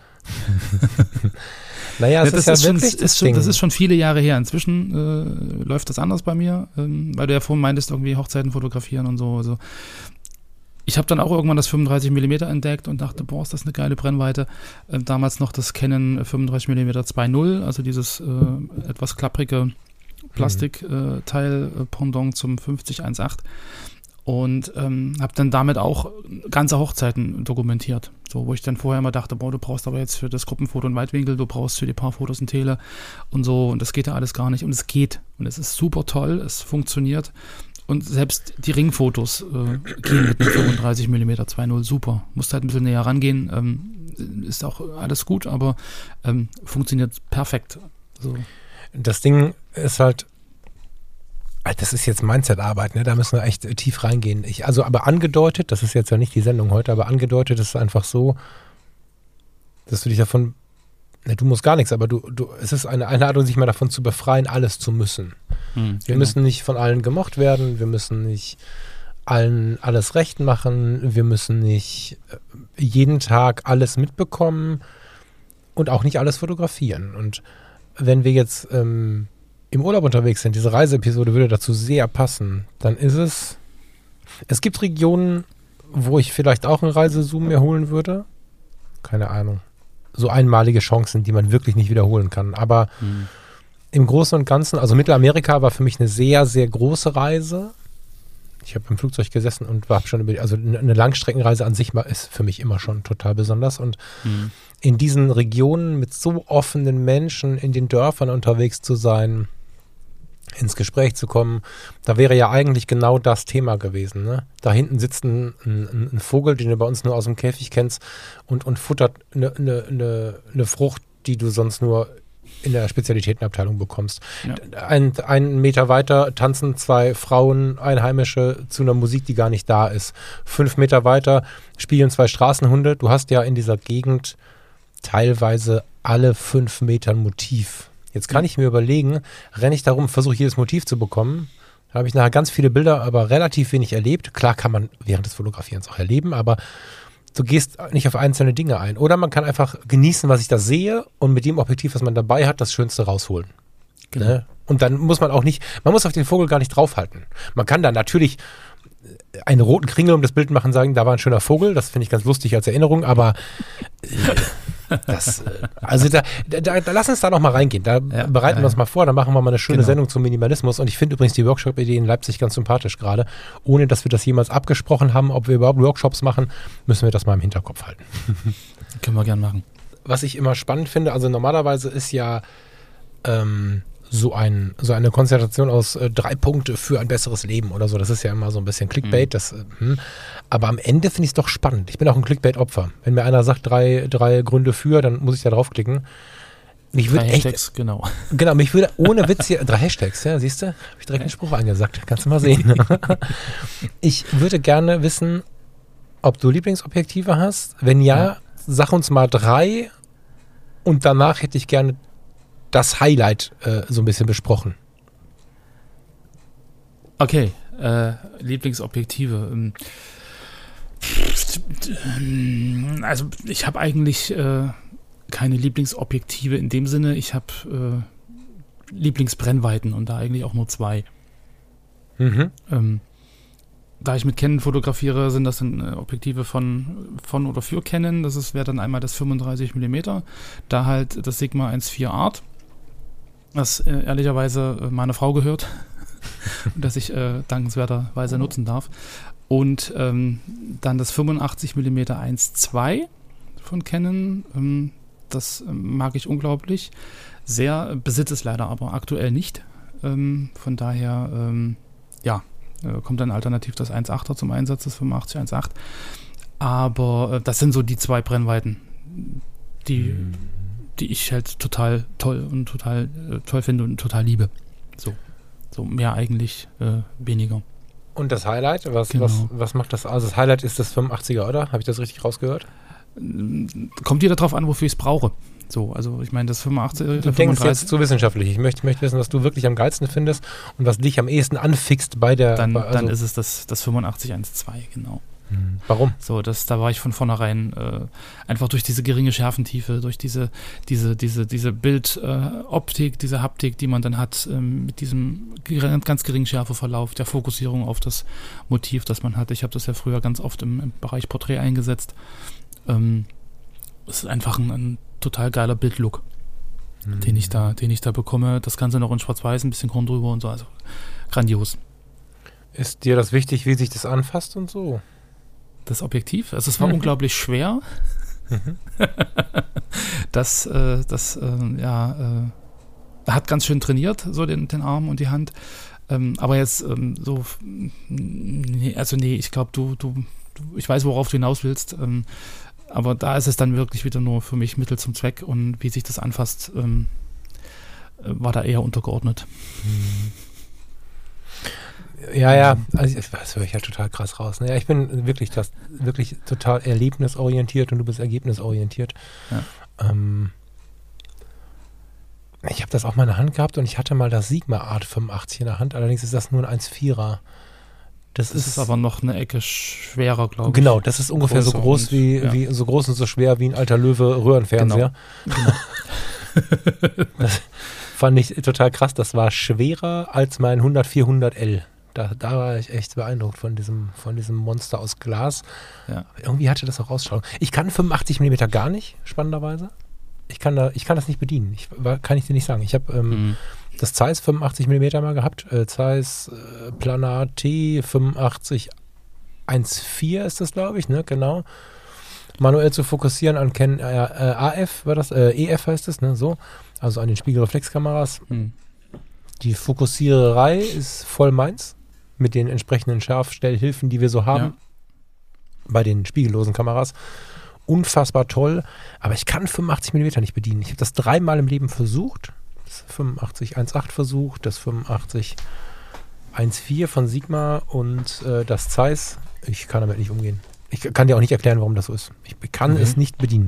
Naja, das ist schon viele Jahre her. Inzwischen läuft das anders bei mir, weil du ja vorhin meintest, irgendwie Hochzeiten fotografieren und so. Also Ich habe dann auch irgendwann das 35 mm entdeckt und dachte, boah, ist das eine geile Brennweite. Damals noch das Canon 35 mm 2.0, also dieses etwas klapprige Plastikteil Pendant zum 50-1.8. Und habe dann damit auch ganze Hochzeiten dokumentiert. So, wo ich dann vorher immer dachte, boah, du brauchst aber jetzt für das Gruppenfoto einen Weitwinkel, du brauchst für die Paarfotos einen Tele und so. Und das geht ja alles gar nicht. Und es geht. Und es ist super toll, es funktioniert. Und selbst die Ringfotos gehen mit einem 35 mm 2.0 super. Musst halt ein bisschen näher rangehen. Ist auch alles gut, aber funktioniert perfekt. So. Das Ding ist halt, das ist jetzt Mindset-Arbeit, ne? Da müssen wir echt tief reingehen. Aber angedeutet, das ist jetzt ja nicht die Sendung heute, aber angedeutet ist es einfach so, dass du dich davon, du musst gar nichts, aber es ist eine Einladung, sich mal davon zu befreien, alles zu müssen. Wir müssen nicht von allen gemocht werden, wir müssen nicht allen alles recht machen, wir müssen nicht jeden Tag alles mitbekommen und auch nicht alles fotografieren. Und wenn wir jetzt im Urlaub unterwegs sind, diese Reiseepisode würde dazu sehr passen, dann ist es gibt Regionen, wo ich vielleicht auch einen Reisezoom mir holen würde. Keine Ahnung. So einmalige Chancen, die man wirklich nicht wiederholen kann. Aber im Großen und Ganzen, also Mittelamerika war für mich eine sehr, sehr große Reise. Ich habe im Flugzeug gesessen und war schon also eine Langstreckenreise an sich ist für mich immer schon total besonders. Und in diesen Regionen mit so offenen Menschen in den Dörfern unterwegs zu sein, ins Gespräch zu kommen, da wäre ja eigentlich genau das Thema gewesen. Ne? Da hinten sitzt ein Vogel, den du bei uns nur aus dem Käfig kennst und futtert eine Frucht, die du sonst nur in der Spezialitätenabteilung bekommst. Ja. Einen Meter weiter tanzen 2 Frauen, Einheimische, zu einer Musik, die gar nicht da ist. 5 Meter weiter spielen 2 Straßenhunde. Du hast ja in dieser Gegend teilweise alle 5 Meter ein Motiv. Jetzt kann ich mir überlegen, renne ich darum, versuche jedes Motiv zu bekommen. Da habe ich nachher ganz viele Bilder, aber relativ wenig erlebt. Klar kann man während des Fotografierens auch erleben, aber du gehst nicht auf einzelne Dinge ein. Oder man kann einfach genießen, was ich da sehe und mit dem Objektiv, was man dabei hat, das Schönste rausholen. Genau. Ne? Und dann muss man man muss auf den Vogel gar nicht draufhalten. Man kann da natürlich einen roten Kringel um das Bild machen, sagen, da war ein schöner Vogel. Das finde ich ganz lustig als Erinnerung, aber lass uns da noch mal reingehen. Da bereiten wir uns mal vor, dann machen wir mal eine schöne Sendung zum Minimalismus. Und ich finde übrigens die Workshop-Idee in Leipzig ganz sympathisch gerade. Ohne, dass wir das jemals abgesprochen haben, ob wir überhaupt Workshops machen, müssen wir das mal im Hinterkopf halten. Können wir gern machen. Was ich immer spannend finde, also normalerweise ist ja so eine Konzentration aus 3 Punkte für ein besseres Leben oder so. Das ist ja immer so ein bisschen Clickbait. Aber am Ende finde ich es doch spannend. Ich bin auch ein Clickbait-Opfer. Wenn mir einer sagt, 3 Gründe für, dann muss ich da draufklicken. 3 Hashtags, genau. Genau, mich würde ohne Witz hier, 3 Hashtags, ja, siehst du? Habe ich direkt einen Spruch angesagt. Kannst du mal sehen. Ich würde gerne wissen, ob du Lieblingsobjektive hast. Wenn ja, sag uns mal 3 und danach hätte ich gerne das Highlight so ein bisschen besprochen. Okay, Lieblingsobjektive. Also ich habe eigentlich keine Lieblingsobjektive in dem Sinne. Ich habe Lieblingsbrennweiten und da eigentlich auch nur 2. Da ich mit Canon fotografiere, sind das dann Objektive von oder für Canon. Das wäre dann einmal das 35 mm, da halt das Sigma 1.4 Art, was ehrlicherweise meiner Frau gehört und das ich dankenswerterweise nutzen darf. Und dann das 85 mm 1.2 von Canon, das mag ich unglaublich sehr, besitze es leider aber aktuell nicht. Von daher, kommt dann alternativ das 1.8er zum Einsatz, das 85 1.8. Aber das sind so die 2 Brennweiten, die ich halt total toll und total toll finde und total liebe. So mehr eigentlich weniger. Und das Highlight, was macht das? Also das Highlight ist das 85er, oder? Habe ich das richtig rausgehört? Kommt wieder drauf an, wofür ich es brauche. So, also ich meine, das 85er. Du denkst jetzt zu wissenschaftlich. Ich möchte wissen, was du wirklich am geilsten findest und was dich am ehesten anfixt bei der. Dann ist es das 85 1.2, genau. Warum? So, da war ich von vornherein einfach durch diese geringe Schärfentiefe, durch diese Bildoptik, diese Haptik, die man dann hat, mit diesem ganz geringen Schärfeverlauf, der Fokussierung auf das Motiv, das man hat. Ich habe das ja früher ganz oft im Bereich Porträt eingesetzt. Es ist einfach ein total geiler Bildlook, den ich da bekomme. Das Ganze noch in Schwarz-Weiß, ein bisschen Grund drüber und so, also grandios. Ist dir das wichtig, wie sich das anfasst und so? Das Objektiv. Also es war unglaublich schwer. Das hat ganz schön trainiert, so den Arm und die Hand. Aber jetzt ich glaube, ich weiß, worauf du hinaus willst. Aber da ist es dann wirklich wieder nur für mich Mittel zum Zweck und wie sich das anfasst, war da eher untergeordnet. Ja, also das höre ich halt total krass raus. Naja, ich bin wirklich total erlebnisorientiert und du bist ergebnisorientiert. Ja. Ich habe das auch mal in der Hand gehabt und ich hatte mal das Sigma Art 85 in der Hand, allerdings ist das nur ein 1,4er. Das ist aber noch eine Ecke schwerer, glaube ich. Genau, das ist ungefähr so groß wie so groß und so schwer wie ein alter Löwe Röhrenfernseher. Genau. Das fand ich total krass. Das war schwerer als mein 100-400L. Da war ich echt beeindruckt von diesem Monster aus Glas. Ja. Aber irgendwie hatte das auch Ausstrahlung. Ich kann 85 mm gar nicht, spannenderweise. Ich kann das nicht bedienen. Kann ich dir nicht sagen. Ich habe das Zeiss 85 mm mal gehabt. Zeiss Planar T 85 1.4 ist das, glaube ich, ne? Genau. Manuell zu fokussieren an Canon AF, war das? EF heißt es, ne? So. Also an den Spiegelreflexkameras. Die Fokussiererei ist voll meins. Mit den entsprechenden Scharfstellhilfen, die wir so haben. Ja. Bei den spiegellosen Kameras. Unfassbar toll. Aber ich kann 85 mm nicht bedienen. Ich habe das 3-mal im Leben versucht. Das 85 1.8 versucht, das 85 1.4 von Sigma und das Zeiss. Ich kann damit nicht umgehen. Ich kann dir auch nicht erklären, warum das so ist. Ich kann es nicht bedienen.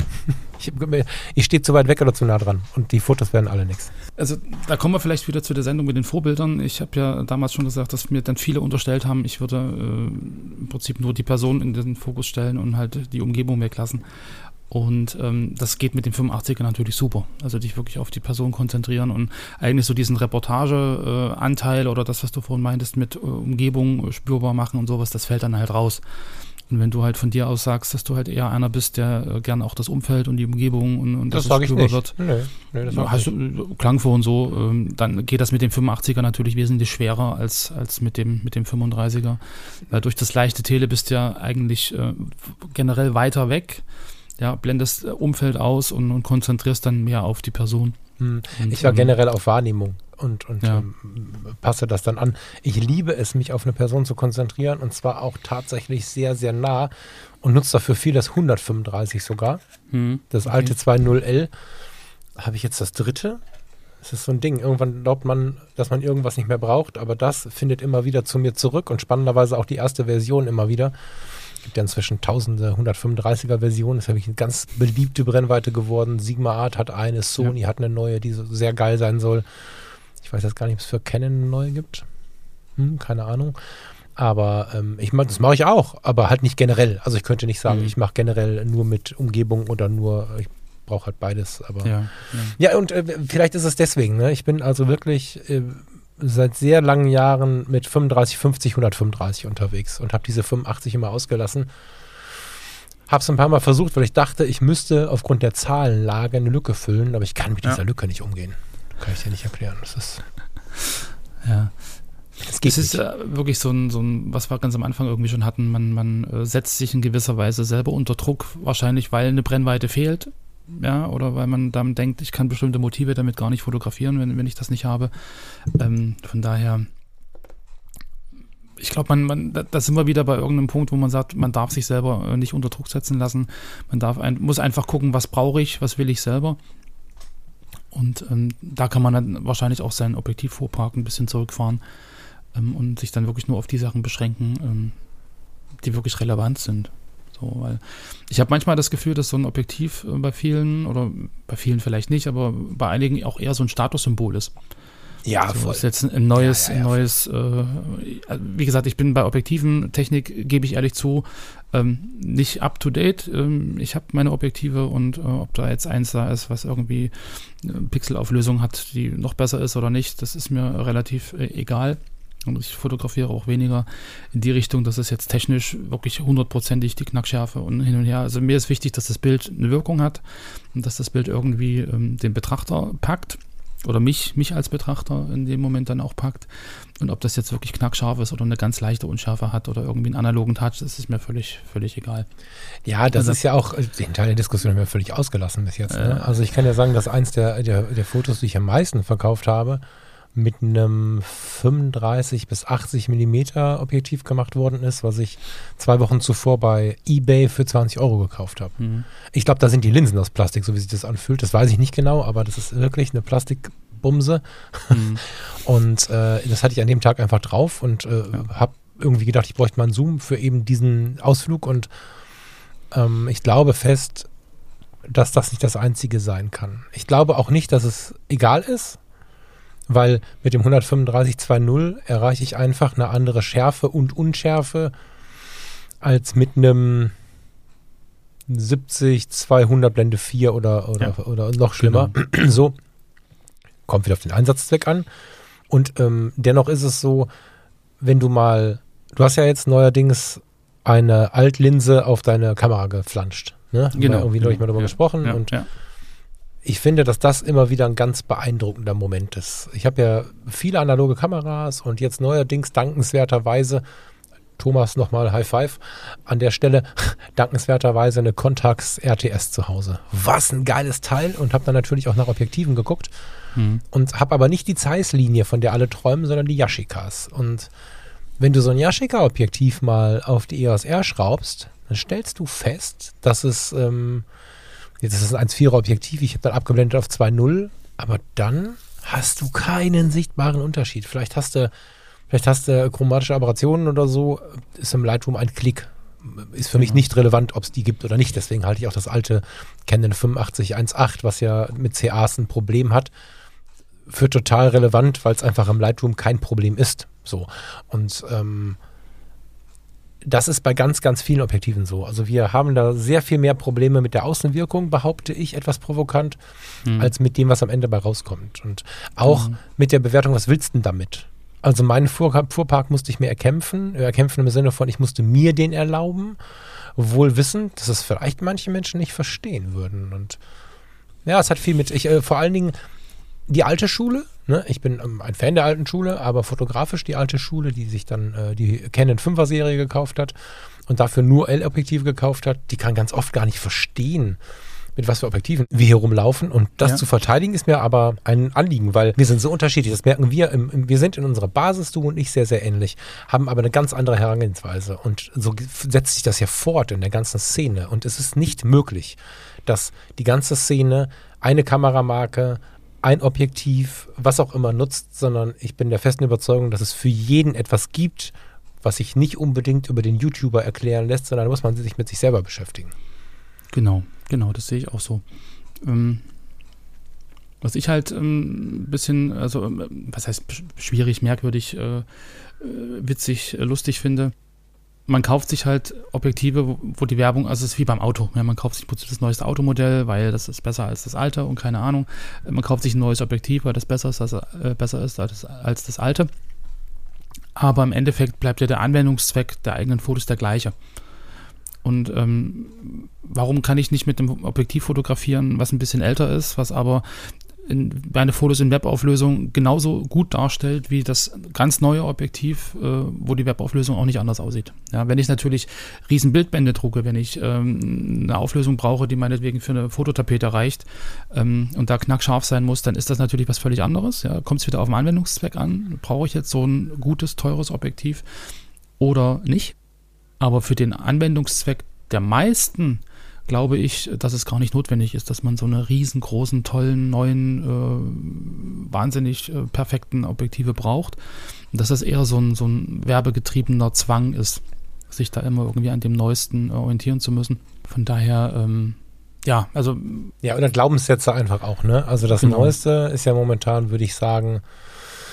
Ich stehe zu weit weg oder zu nah dran. Und die Fotos werden alle nichts. Also da kommen wir vielleicht wieder zu der Sendung mit den Vorbildern. Ich habe ja damals schon gesagt, dass mir dann viele unterstellt haben, ich würde im Prinzip nur die Person in den Fokus stellen und halt die Umgebung weglassen. Und das geht mit dem 85er natürlich super. Also dich wirklich auf die Person konzentrieren und eigentlich so diesen Reportageanteil oder das, was du vorhin meintest, mit Umgebung spürbar machen und sowas, das fällt dann halt raus. Und wenn du halt von dir aus sagst, dass du halt eher einer bist, der gerne auch das Umfeld und die Umgebung und das es spürbar wird. Nee, das sag ich nicht. Klang vor und so, dann geht das mit dem 85er natürlich wesentlich schwerer als mit dem 35er. Weil durch das leichte Tele bist du ja eigentlich generell weiter weg, ja, blendest Umfeld aus und konzentrierst dann mehr auf die Person. Ich war generell auf Wahrnehmung und passe das dann an. Ich liebe es, mich auf eine Person zu konzentrieren und zwar auch tatsächlich sehr, sehr nah und nutze dafür viel das 135 sogar. Das alte 2.0L. Habe ich jetzt das dritte? Das ist so ein Ding. Irgendwann glaubt man, dass man irgendwas nicht mehr braucht, aber das findet immer wieder zu mir zurück und spannenderweise auch die erste Version immer wieder. Es gibt ja inzwischen tausende 135er Versionen. Das ist wirklich eine ganz beliebte Brennweite geworden. Sigma Art hat eine, Sony hat eine neue, die so sehr geil sein soll. Ich weiß jetzt gar nicht, ob es für Canon eine neue gibt. Keine Ahnung. Aber das mache ich auch, aber halt nicht generell. Also ich könnte nicht sagen, ich mache generell nur mit Umgebung oder ich brauche halt beides. Aber ja, und vielleicht ist es deswegen. Ne? Ich bin also wirklich seit sehr langen Jahren mit 35, 50, 135 unterwegs und habe diese 85 immer ausgelassen. Habe es ein paar Mal versucht, weil ich dachte, ich müsste aufgrund der Zahlenlage eine Lücke füllen, aber ich kann mit dieser Lücke nicht umgehen. Kann ich dir nicht erklären. Das ist es ist wirklich so ein, was wir ganz am Anfang irgendwie schon hatten, man setzt sich in gewisser Weise selber unter Druck, wahrscheinlich weil eine Brennweite fehlt, ja, oder weil man dann denkt, ich kann bestimmte Motive damit gar nicht fotografieren, wenn ich das nicht habe. Von daher, ich glaube, da sind wir wieder bei irgendeinem Punkt, wo man sagt, man darf sich selber nicht unter Druck setzen lassen. Man muss einfach gucken, was brauche ich, was will ich selber. Und da kann man dann wahrscheinlich auch sein Objektiv vorparken, ein bisschen zurückfahren und sich dann wirklich nur auf die Sachen beschränken, die wirklich relevant sind. So, weil ich habe manchmal das Gefühl, dass so ein Objektiv bei vielen, oder bei vielen vielleicht nicht, aber bei einigen auch eher so ein Statussymbol ist. Ja, So voll. ist jetzt ein neues, Ja, ja, wie gesagt, ich bin bei Objektiven, Technik, gebe ich ehrlich zu, nicht up to date. Ich habe meine Objektive und ob da jetzt eins da ist, was irgendwie eine Pixelauflösung hat, die noch besser ist oder nicht, das ist mir relativ egal. Und ich fotografiere auch weniger in die Richtung, dass es jetzt technisch wirklich 100%ig die Knackschärfe und hin und her. Also mir ist wichtig, dass das Bild eine Wirkung hat und dass das Bild irgendwie den Betrachter packt oder mich als Betrachter in dem Moment dann auch packt. Und ob das jetzt wirklich knackscharf ist oder eine ganz leichte Unschärfe hat oder irgendwie einen analogen Touch, das ist mir völlig egal. Ja, das Also- ist ja auch, den Teil der Diskussion haben wir völlig ausgelassen bis jetzt. Ne? Also ich kann ja sagen, dass eins der Fotos, die ich am meisten verkauft habe, mit einem 35 bis 80 Millimeter Objektiv gemacht worden ist, was ich 2 Wochen zuvor bei eBay für 20 € gekauft habe. Mhm. Ich glaube, da sind die Linsen aus Plastik, so wie sich das anfühlt. Das weiß ich nicht genau, aber das ist wirklich eine Plastikbumse. Mhm. Und das hatte ich an dem Tag einfach drauf und habe irgendwie gedacht, ich bräuchte mal einen Zoom für eben diesen Ausflug und ich glaube fest, dass das nicht das Einzige sein kann. Ich glaube auch nicht, dass es egal ist, weil mit dem 135-2.0 erreiche ich einfach eine andere Schärfe und Unschärfe als mit einem 70-200 Blende 4 oder noch schlimmer. Genau. So, kommt wieder auf den Einsatzzweck an. Und dennoch ist es so, wenn du hast ja jetzt neuerdings eine Altlinse auf deine Kamera geflanscht. Ne? Genau. Irgendwie neulich mal darüber gesprochen. Ja, und ja. ich finde, dass das immer wieder ein ganz beeindruckender Moment ist. Ich habe ja viele analoge Kameras und jetzt neuerdings dankenswerterweise, Thomas nochmal High Five an der Stelle, dankenswerterweise eine Contax RTS zu Hause. Was ein geiles Teil und habe dann natürlich auch nach Objektiven geguckt und habe aber nicht die Zeiss-Linie, von der alle träumen, sondern die Yashicas. Und wenn du so ein Yashica-Objektiv mal auf die EOS R schraubst, dann stellst du fest, dass es jetzt ist es ein 1,4er Objektiv, ich habe dann abgeblendet auf 2.0, aber dann hast du keinen sichtbaren Unterschied. Vielleicht hast du chromatische Aberrationen oder so, ist im Lightroom ein Klick. Ist für mich nicht relevant, ob es die gibt oder nicht. Deswegen halte ich auch das alte Canon 85-1.8, was ja mit CAs ein Problem hat, für total relevant, weil es einfach im Lightroom kein Problem ist. So. Und das ist bei ganz, ganz vielen Objektiven so. Also wir haben da sehr viel mehr Probleme mit der Außenwirkung, behaupte ich, etwas provokant, als mit dem, was am Ende bei rauskommt. Und auch mit der Bewertung, was willst du denn damit? Also meinen Fuhrpark musste ich mir erkämpfen im Sinne von, ich musste mir den erlauben, wohl wissend, dass es vielleicht manche Menschen nicht verstehen würden. Und ja, es hat viel mit, vor allen Dingen die alte Schule, ne? Ich bin ein Fan der alten Schule, aber fotografisch die alte Schule, die sich dann die Canon 5er Serie gekauft hat und dafür nur L-Objektive gekauft hat, die kann ganz oft gar nicht verstehen, mit was für Objektiven wir hier rumlaufen. Und das zu verteidigen ist mir aber ein Anliegen, weil wir sind so unterschiedlich. Das merken wir. Wir sind in unserer Basis, du und ich, sehr, sehr ähnlich, haben aber eine ganz andere Herangehensweise. Und so setzt sich das ja fort in der ganzen Szene. Und es ist nicht möglich, dass die ganze Szene eine Kameramarke, ein Objektiv, was auch immer nutzt, sondern ich bin der festen Überzeugung, dass es für jeden etwas gibt, was sich nicht unbedingt über den YouTuber erklären lässt, sondern da muss man sich mit sich selber beschäftigen. Genau, das sehe ich auch so. Was ich halt ein bisschen, also was heißt schwierig, merkwürdig, witzig, lustig finde, man kauft sich halt Objektive, wo die Werbung, also es ist wie beim Auto, ja, man kauft sich das neueste Automodell, weil das ist besser als das alte und keine Ahnung, man kauft sich ein neues Objektiv, weil das besser ist als das alte, aber im Endeffekt bleibt ja der Anwendungszweck der eigenen Fotos der gleiche. Und warum kann ich nicht mit einem Objektiv fotografieren, was ein bisschen älter ist, was aber meine Fotos in Webauflösung genauso gut darstellt wie das ganz neue Objektiv, wo die Webauflösung auch nicht anders aussieht. Ja, wenn ich natürlich riesen Bildbände drucke, wenn ich eine Auflösung brauche, die meinetwegen für eine Fototapete reicht und da knackscharf sein muss, dann ist das natürlich was völlig anderes. Ja, kommt es wieder auf den Anwendungszweck an. Brauche ich jetzt so ein gutes, teures Objektiv oder nicht? Aber für den Anwendungszweck der meisten glaube ich, dass es gar nicht notwendig ist, dass man so eine riesengroßen, tollen, neuen, wahnsinnig perfekten Objektive braucht. Und dass das eher so ein werbegetriebener Zwang ist, sich da immer irgendwie an dem Neuesten orientieren zu müssen. Von daher, ja, also... Ja, oder Glaubenssätze einfach auch, ne? Also das Neueste ist ja momentan, würde ich sagen,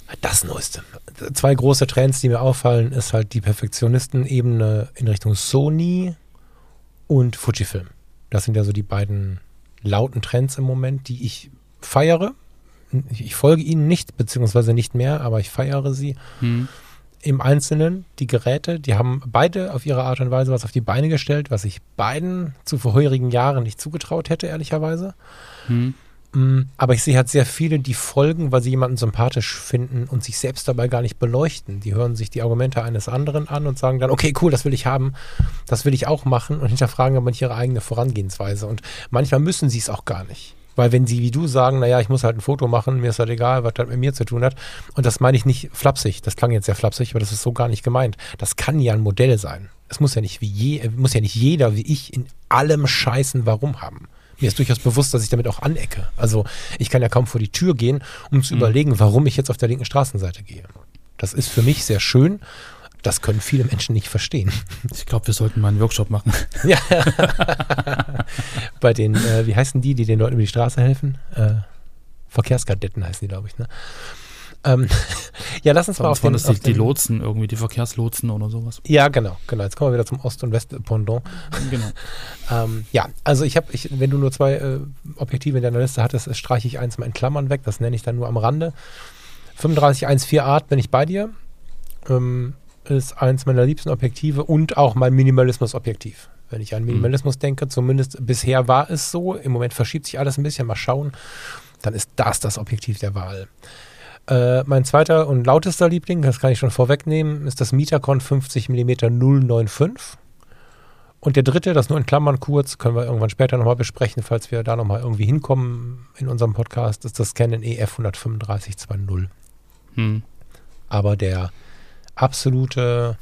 Das Neueste. 2 große Trends, die mir auffallen, ist halt die Perfektionisten-Ebene in Richtung Sony und Fujifilm. Das sind ja so die beiden lauten Trends im Moment, die ich feiere. Ich folge ihnen nicht, beziehungsweise nicht mehr, aber ich feiere sie. Im Einzelnen. Die Geräte, die haben beide auf ihre Art und Weise was auf die Beine gestellt, was ich beiden zu vorherigen Jahren nicht zugetraut hätte, ehrlicherweise. Aber ich sehe halt sehr viele, die folgen, weil sie jemanden sympathisch finden und sich selbst dabei gar nicht beleuchten. Die hören sich die Argumente eines anderen an und sagen dann, okay, cool, das will ich haben, das will ich auch machen und hinterfragen aber nicht ihre eigene Vorangehensweise. Und manchmal müssen sie es auch gar nicht. Weil wenn sie wie du sagen, naja, ich muss halt ein Foto machen, mir ist halt egal, was das mit mir zu tun hat. Und das meine ich nicht flapsig, das klang jetzt sehr flapsig, aber das ist so gar nicht gemeint. Das kann ja ein Modell sein. Es muss ja nicht muss ja nicht jeder wie ich in allem Scheißen Warum haben. Mir ist durchaus bewusst, dass ich damit auch anecke. Also ich kann ja kaum vor die Tür gehen, um zu überlegen, warum ich jetzt auf der linken Straßenseite gehe. Das ist für mich sehr schön. Das können viele Menschen nicht verstehen. Ich glaube, wir sollten mal einen Workshop machen. Ja. Bei den, wie heißen die den Leuten über die Straße helfen? Verkehrskadetten heißen die, glaube ich, ne? Ja, lass uns mal auf den... Die Lotsen irgendwie, die Verkehrslotsen oder sowas. Ja, genau. Jetzt kommen wir wieder zum Ost- und West-Pendant. Genau. Ja, also wenn du nur 2 Objektive in deiner Liste hattest, streiche ich eins mal in Klammern weg. Das nenne ich dann nur am Rande. 35-1.4 Art bin ich bei dir. Ist eins meiner liebsten Objektive und auch mein Minimalismus-Objektiv. Wenn ich an Minimalismus denke, zumindest bisher war es so. Im Moment verschiebt sich alles ein bisschen. Mal schauen. Dann ist das Objektiv der Wahl. Mein zweiter und lautester Liebling, das kann ich schon vorwegnehmen, ist das Mitacon 50mm 095. Und der dritte, das nur in Klammern kurz, können wir irgendwann später nochmal besprechen, falls wir da nochmal irgendwie hinkommen in unserem Podcast, ist das Canon EF 135-2.0. Aber das absolute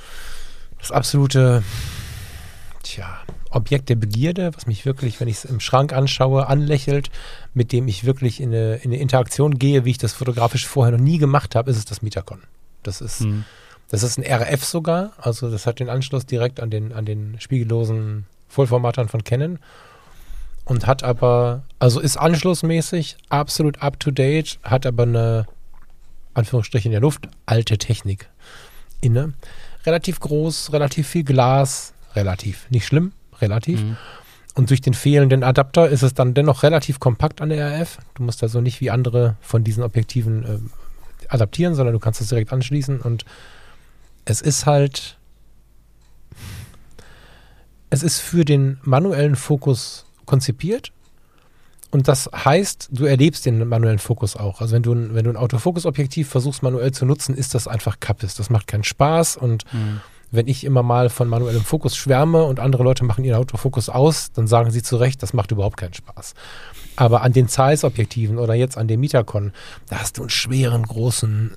Objekt der Begierde, was mich wirklich, wenn ich es im Schrank anschaue, anlächelt, mit dem ich wirklich in eine Interaktion gehe, wie ich das fotografisch vorher noch nie gemacht habe, ist es das Mitacon. Das ist ein RF sogar, also das hat den Anschluss direkt an den spiegellosen Vollformatern von Canon und hat aber, also ist anschlussmäßig absolut up to date, hat aber eine, Anführungsstriche in der Luft, alte Technik inne. Relativ groß, relativ viel Glas, nicht schlimm, relativ. Und durch den fehlenden Adapter ist es dann dennoch relativ kompakt an der RF. Du musst also nicht wie andere von diesen Objektiven adaptieren, sondern du kannst es direkt anschließen und es ist für den manuellen Fokus konzipiert und das heißt, du erlebst den manuellen Fokus auch. Also wenn du ein Autofokusobjektiv versuchst manuell zu nutzen, ist das einfach Kappes. Das macht keinen Spaß und wenn ich immer mal von manuellem Fokus schwärme und andere Leute machen ihren Autofokus aus, dann sagen sie zu Recht, das macht überhaupt keinen Spaß. Aber an den Zeiss-Objektiven oder jetzt an dem Mitacon, da hast du einen schweren, großen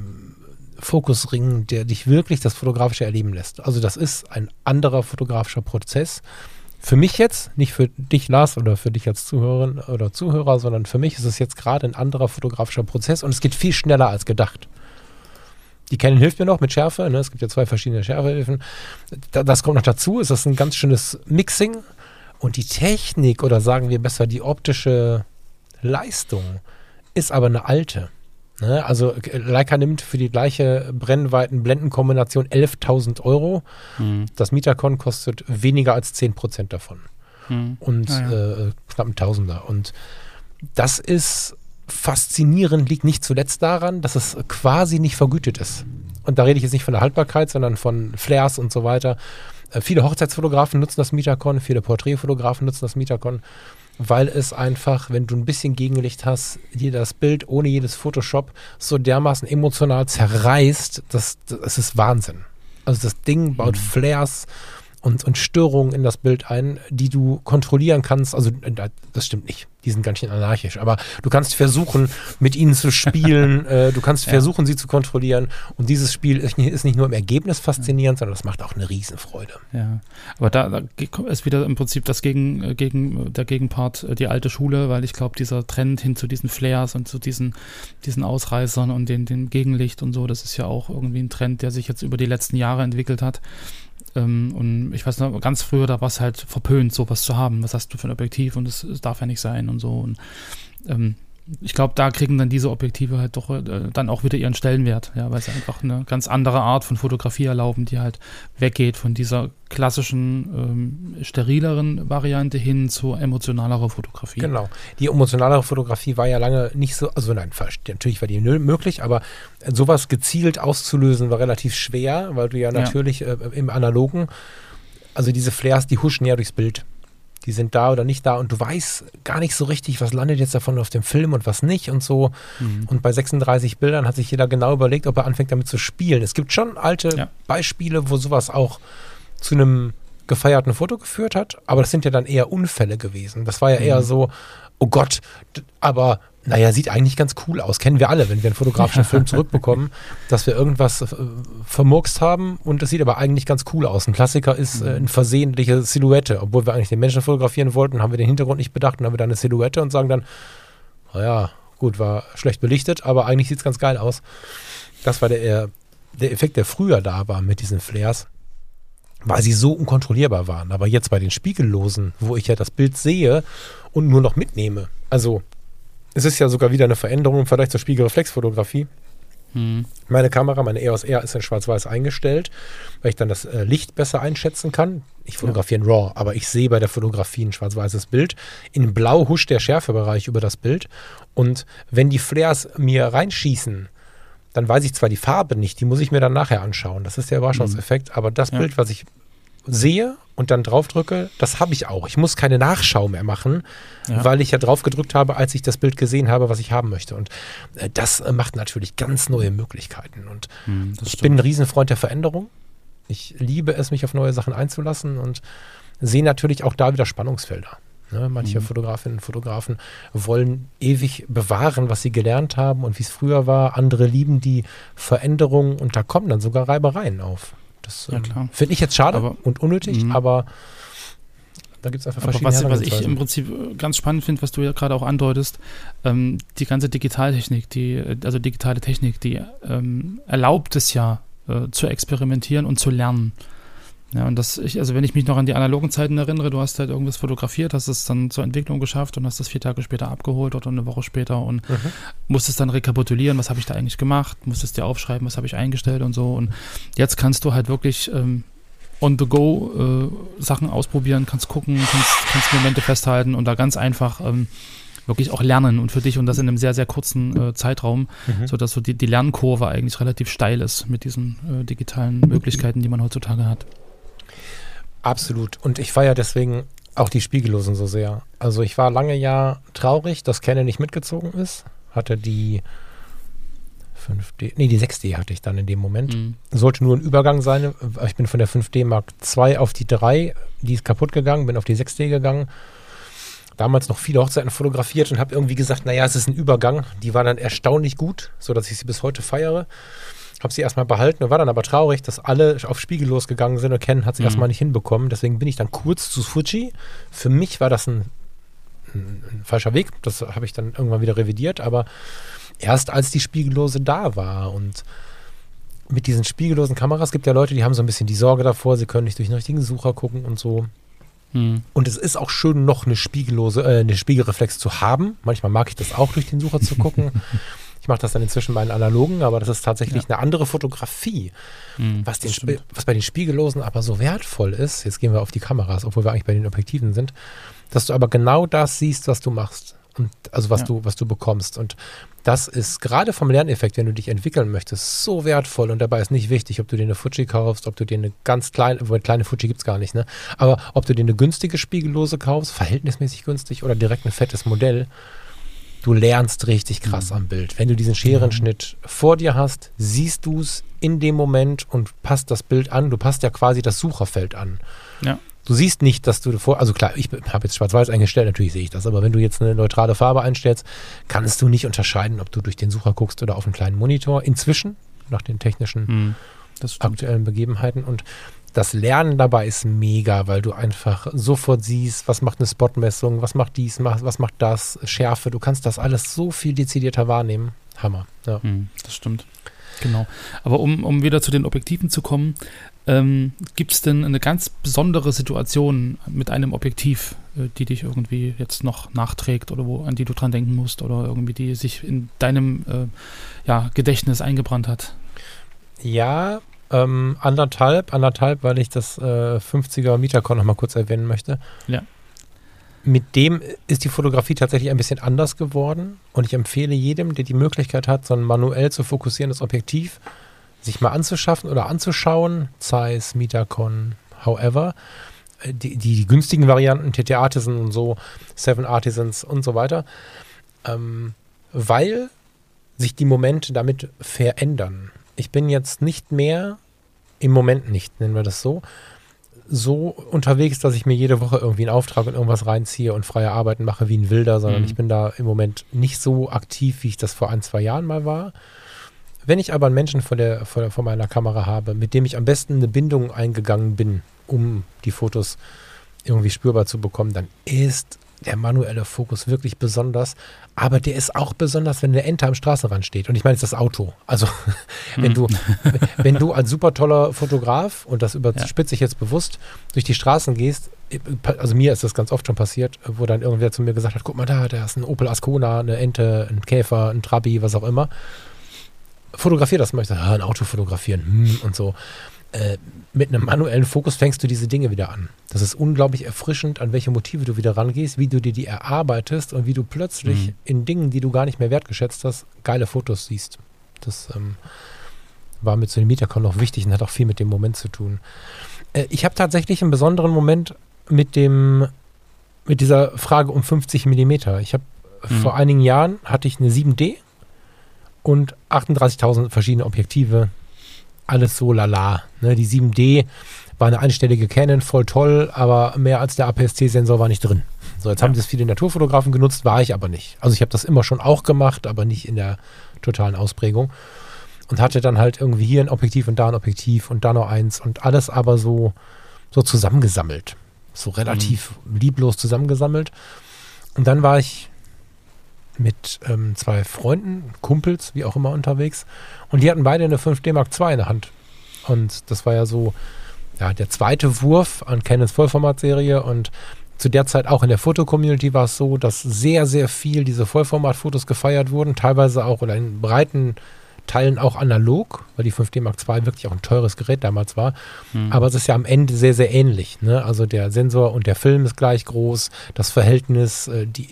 Fokusring, der dich wirklich das Fotografische erleben lässt. Also das ist ein anderer fotografischer Prozess. Für mich jetzt, nicht für dich, Lars, oder für dich als Zuhörerin oder Zuhörer, sondern für mich ist es jetzt gerade ein anderer fotografischer Prozess und es geht viel schneller als gedacht. Die Canon hilft mir noch mit Schärfe, ne? Es gibt ja 2 verschiedene Schärfehilfen. Das kommt noch dazu, ist das ein ganz schönes Mixing. Und die Technik, oder sagen wir besser die optische Leistung, ist aber eine alte. Ne? Also Leica nimmt für die gleiche Brennweiten-Blendenkombination 11.000 €. Das Mitacon kostet weniger als 10% davon. Und knapp ein Tausender. Und das ist faszinierend, liegt nicht zuletzt daran, dass es quasi nicht vergütet ist. Und da rede ich jetzt nicht von der Haltbarkeit, sondern von Flares und so weiter. Viele Hochzeitsfotografen nutzen das Mitacon, viele Porträtfotografen nutzen das Mitacon, weil es einfach, wenn du ein bisschen Gegenlicht hast, dir das Bild ohne jedes Photoshop so dermaßen emotional zerreißt, das ist Wahnsinn. Also das Ding baut Flares und Störungen in das Bild ein, die du kontrollieren kannst. Also das stimmt nicht, die sind ganz schön anarchisch, aber du kannst versuchen, mit ihnen zu spielen, du kannst versuchen, sie zu kontrollieren und dieses Spiel ist nicht nur im Ergebnis faszinierend, sondern das macht auch eine Riesenfreude. Ja, aber da ist wieder im Prinzip der Gegenpart, die alte Schule, weil ich glaube, dieser Trend hin zu diesen Flares und zu diesen Ausreißern und dem Gegenlicht und so, das ist ja auch irgendwie ein Trend, der sich jetzt über die letzten Jahre entwickelt hat. Und ich weiß noch, ganz früher, da war es halt verpönt, sowas zu haben. Was hast du für ein Objektiv und es darf ja nicht sein und so. Und ich glaube, da kriegen dann diese Objektive halt doch dann auch wieder ihren Stellenwert, ja, weil sie einfach eine ganz andere Art von Fotografie erlauben, die halt weggeht von dieser klassischen, sterileren Variante hin zu emotionalerer Fotografie. Genau. Die emotionalere Fotografie war ja lange nicht so, also nein, natürlich war die möglich, aber sowas gezielt auszulösen war relativ schwer, weil du ja natürlich im Analogen, also diese Flares, die huschen ja durchs Bild. Die sind da oder nicht da und du weißt gar nicht so richtig, was landet jetzt davon auf dem Film und was nicht und so. Und bei 36 Bildern hat sich jeder genau überlegt, ob er anfängt damit zu spielen. Es gibt schon alte Beispiele, wo sowas auch zu einem gefeierten Foto geführt hat, aber das sind ja dann eher Unfälle gewesen. Das war ja eher so, oh Gott, aber naja, sieht eigentlich ganz cool aus. Kennen wir alle, wenn wir einen fotografischen Film zurückbekommen, dass wir irgendwas vermurkst haben und es sieht aber eigentlich ganz cool aus. Ein Klassiker ist eine versehentliche Silhouette. Obwohl wir eigentlich den Menschen fotografieren wollten, haben wir den Hintergrund nicht bedacht und haben wir dann eine Silhouette und sagen dann, naja, gut, war schlecht belichtet, aber eigentlich sieht es ganz geil aus. Das war der Effekt, der früher da war mit diesen Flares, weil sie so unkontrollierbar waren. Aber jetzt bei den Spiegellosen, wo ich ja das Bild sehe und nur noch mitnehme, also es ist ja sogar wieder eine Veränderung im Vergleich zur Spiegelreflexfotografie. Meine Kamera, meine EOS R ist in Schwarz-Weiß eingestellt, weil ich dann das Licht besser einschätzen kann. Ich fotografiere in RAW, aber ich sehe bei der Fotografie ein schwarz-weißes Bild. In Blau huscht der Schärfebereich über das Bild. Und wenn die Flares mir reinschießen, dann weiß ich zwar die Farbe nicht, die muss ich mir dann nachher anschauen. Das ist der Überraschungseffekt. Aber das Bild, was ich sehe und dann draufdrücke, das habe ich auch. Ich muss keine Nachschau mehr machen, weil ich ja drauf gedrückt habe, als ich das Bild gesehen habe, was ich haben möchte. Und das macht natürlich ganz neue Möglichkeiten. Und ich bin ein Riesenfreund der Veränderung. Ich liebe es, mich auf neue Sachen einzulassen und sehe natürlich auch da wieder Spannungsfelder. Ne? Manche Fotografinnen und Fotografen wollen ewig bewahren, was sie gelernt haben und wie es früher war. Andere lieben die Veränderung und da kommen dann sogar Reibereien auf. Das finde ich jetzt schade und unnötig, aber da gibt es einfach verschiedene was ich im Prinzip ganz spannend finde, was du ja gerade auch andeutest, die ganze Digitaltechnik, digitale Technik, die erlaubt es ja zu experimentieren und zu lernen. Ja, und wenn ich mich noch an die analogen Zeiten erinnere, du hast halt irgendwas fotografiert, hast es dann zur Entwicklung geschafft und hast das 4 Tage später abgeholt oder eine Woche später und musstest dann rekapitulieren, was habe ich da eigentlich gemacht, musstest dir aufschreiben, was habe ich eingestellt und so. Und jetzt kannst du halt wirklich on the go Sachen ausprobieren, kannst gucken, kannst Momente festhalten und da ganz einfach wirklich auch lernen und für dich und das in einem sehr, sehr kurzen Zeitraum, sodass so die Lernkurve eigentlich relativ steil ist mit diesen digitalen Möglichkeiten, die man heutzutage hat. Absolut. Und ich feiere deswegen auch die Spiegellosen so sehr. Also ich war lange traurig, dass Canon nicht mitgezogen ist. Hatte die 6D hatte ich dann in dem Moment. Sollte nur ein Übergang sein. Ich bin von der 5D Mark II auf die 3, die ist kaputt gegangen, bin auf die 6D gegangen. Damals noch viele Hochzeiten fotografiert und habe irgendwie gesagt, naja, es ist ein Übergang. Die war dann erstaunlich gut, sodass ich sie bis heute feiere. Habe sie erstmal behalten und war dann aber traurig, dass alle auf Spiegellos gegangen sind und Canon hat es erstmal nicht hinbekommen. Deswegen bin ich dann kurz zu Fuji. Für mich war das ein falscher Weg. Das habe ich dann irgendwann wieder revidiert. Aber erst als die Spiegellose da war und mit diesen spiegellosen Kameras gibt ja Leute, die haben so ein bisschen die Sorge davor, sie können nicht durch den richtigen Sucher gucken und so. Und es ist auch schön, noch eine Spiegelreflex zu haben. Manchmal mag ich das auch, durch den Sucher zu gucken. Ich mache das dann inzwischen bei den Analogen, aber das ist tatsächlich eine andere Fotografie. Was bei den Spiegellosen aber so wertvoll ist, jetzt gehen wir auf die Kameras, obwohl wir eigentlich bei den Objektiven sind, dass du aber genau das siehst, was du machst. Und also was du bekommst. Und das ist gerade vom Lerneffekt, wenn du dich entwickeln möchtest, so wertvoll. Und dabei ist nicht wichtig, ob du dir eine Fuji kaufst, ob du dir eine ganz kleine, kleine Fuji gibt es gar nicht, ne? Aber ob du dir eine günstige Spiegellose kaufst, verhältnismäßig günstig oder direkt ein fettes Modell. Du lernst richtig krass am Bild. Wenn du diesen Scherenschnitt vor dir hast, siehst du es in dem Moment und passt das Bild an. Du passt ja quasi das Sucherfeld an. Ja. Du siehst nicht, dass du also klar, ich habe jetzt Schwarz-Weiß eingestellt, natürlich sehe ich das, aber wenn du jetzt eine neutrale Farbe einstellst, kannst du nicht unterscheiden, ob du durch den Sucher guckst oder auf einen kleinen Monitor. Inzwischen, nach den technischen aktuellen Begebenheiten. Und das Lernen dabei ist mega, weil du einfach sofort siehst, was macht eine Spotmessung, was macht dies, was macht das, Schärfe. Du kannst das alles so viel dezidierter wahrnehmen. Hammer. Ja. Das stimmt. Genau. Aber um wieder zu den Objektiven zu kommen, Gibt es denn eine ganz besondere Situation mit einem Objektiv, die dich irgendwie jetzt noch nachträgt oder an die du dran denken musst oder irgendwie die sich in deinem Gedächtnis eingebrannt hat? Ja, anderthalb, weil ich das 50er Metacon noch mal kurz erwähnen möchte. Ja. Mit dem ist die Fotografie tatsächlich ein bisschen anders geworden und ich empfehle jedem, der die Möglichkeit hat, so ein manuell zu fokussierendes Objektiv sich mal anzuschaffen oder anzuschauen, Zeiss, Metacon, however, die günstigen Varianten, TT Artisan und so, 7 Artisans und so weiter, weil sich die Momente damit verändern. Ich bin jetzt nicht mehr, im Moment nicht, nennen wir das so unterwegs, dass ich mir jede Woche irgendwie einen Auftrag und irgendwas reinziehe und freie Arbeiten mache wie ein Wilder, sondern ich bin da im Moment nicht so aktiv, wie ich das vor 1-2 Jahren mal war. Wenn ich aber einen Menschen vor meiner Kamera habe, mit dem ich am besten eine Bindung eingegangen bin, um die Fotos irgendwie spürbar zu bekommen, dann ist der manuelle Fokus wirklich besonders. Aber der ist auch besonders, wenn eine Ente am Straßenrand steht. Und ich meine jetzt das Auto. Also wenn du als super toller Fotograf, und das überspitze ich jetzt bewusst, durch die Straßen gehst, also mir ist das ganz oft schon passiert, wo dann irgendwer zu mir gesagt hat, guck mal da ist ein Opel Ascona, eine Ente, ein Käfer, ein Trabi, was auch immer. Fotografier das mal. Ich sage, ein Auto fotografieren und so. Mit einem manuellen Fokus fängst du diese Dinge wieder an. Das ist unglaublich erfrischend, an welche Motive du wieder rangehst, wie du dir die erarbeitest und wie du plötzlich in Dingen, die du gar nicht mehr wertgeschätzt hast, geile Fotos siehst. Das war mit so einem Metacon noch wichtig und hat auch viel mit dem Moment zu tun. Ich habe tatsächlich einen besonderen Moment mit dieser Frage um 50 mm. Ich habe vor einigen Jahren hatte ich eine 7D und 38.000 verschiedene Objektive. Alles so lala. Ne, die 7D war eine einstellige Canon, voll toll, aber mehr als der APS-C-Sensor war nicht drin. So, jetzt haben das viele Naturfotografen genutzt, war ich aber nicht. Also ich habe das immer schon auch gemacht, aber nicht in der totalen Ausprägung. Und hatte dann halt irgendwie hier ein Objektiv und da ein Objektiv und da noch eins und alles aber so zusammengesammelt. So relativ lieblos zusammengesammelt. Und dann war ich mit 2 Freunden, Kumpels, wie auch immer unterwegs. Und die hatten beide eine 5D Mark II in der Hand. Und das war ja so der zweite Wurf an Canons Vollformatserie. Und zu der Zeit auch in der Foto-Community war es so, dass sehr, sehr viel diese Vollformat-Fotos gefeiert wurden. Teilweise auch oder in breiten Teilen auch analog, weil die 5D Mark II wirklich auch ein teures Gerät damals war. Aber es ist ja am Ende sehr, sehr ähnlich. Ne? Also der Sensor und der Film ist gleich groß, das Verhältnis,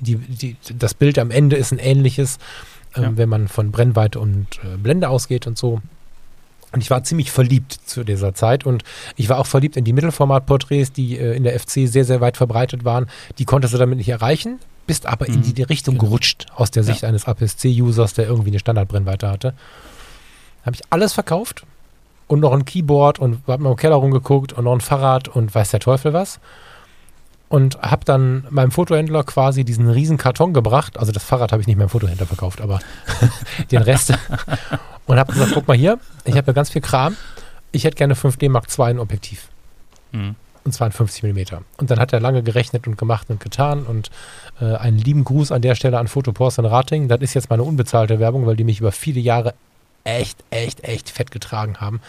das Bild am Ende ist ein ähnliches, wenn man von Brennweite und Blende ausgeht und so. Und ich war ziemlich verliebt zu dieser Zeit und ich war auch verliebt in die Mittelformat-Porträts, die in der FC sehr, sehr weit verbreitet waren. Die konntest du damit nicht erreichen, bist aber in die Richtung gerutscht aus der Sicht eines APS-C-Users, der irgendwie eine Standardbrennweite hatte. Habe ich alles verkauft und noch ein Keyboard und habe mal im Keller rumgeguckt und noch ein Fahrrad und weiß der Teufel was. Und habe dann meinem Fotohändler quasi diesen riesen Karton gebracht. Also das Fahrrad habe ich nicht meinem Fotohändler verkauft, aber den Rest. Und habe gesagt, guck mal hier, ich habe ja ganz viel Kram. Ich hätte gerne 5D Mark II ein Objektiv. Und zwar ein 50 mm. Und dann hat er lange gerechnet und gemacht und getan. Und einen lieben Gruß an der Stelle an Fotoporst in Rating. Das ist jetzt meine unbezahlte Werbung, weil die mich über viele Jahre echt fett getragen haben.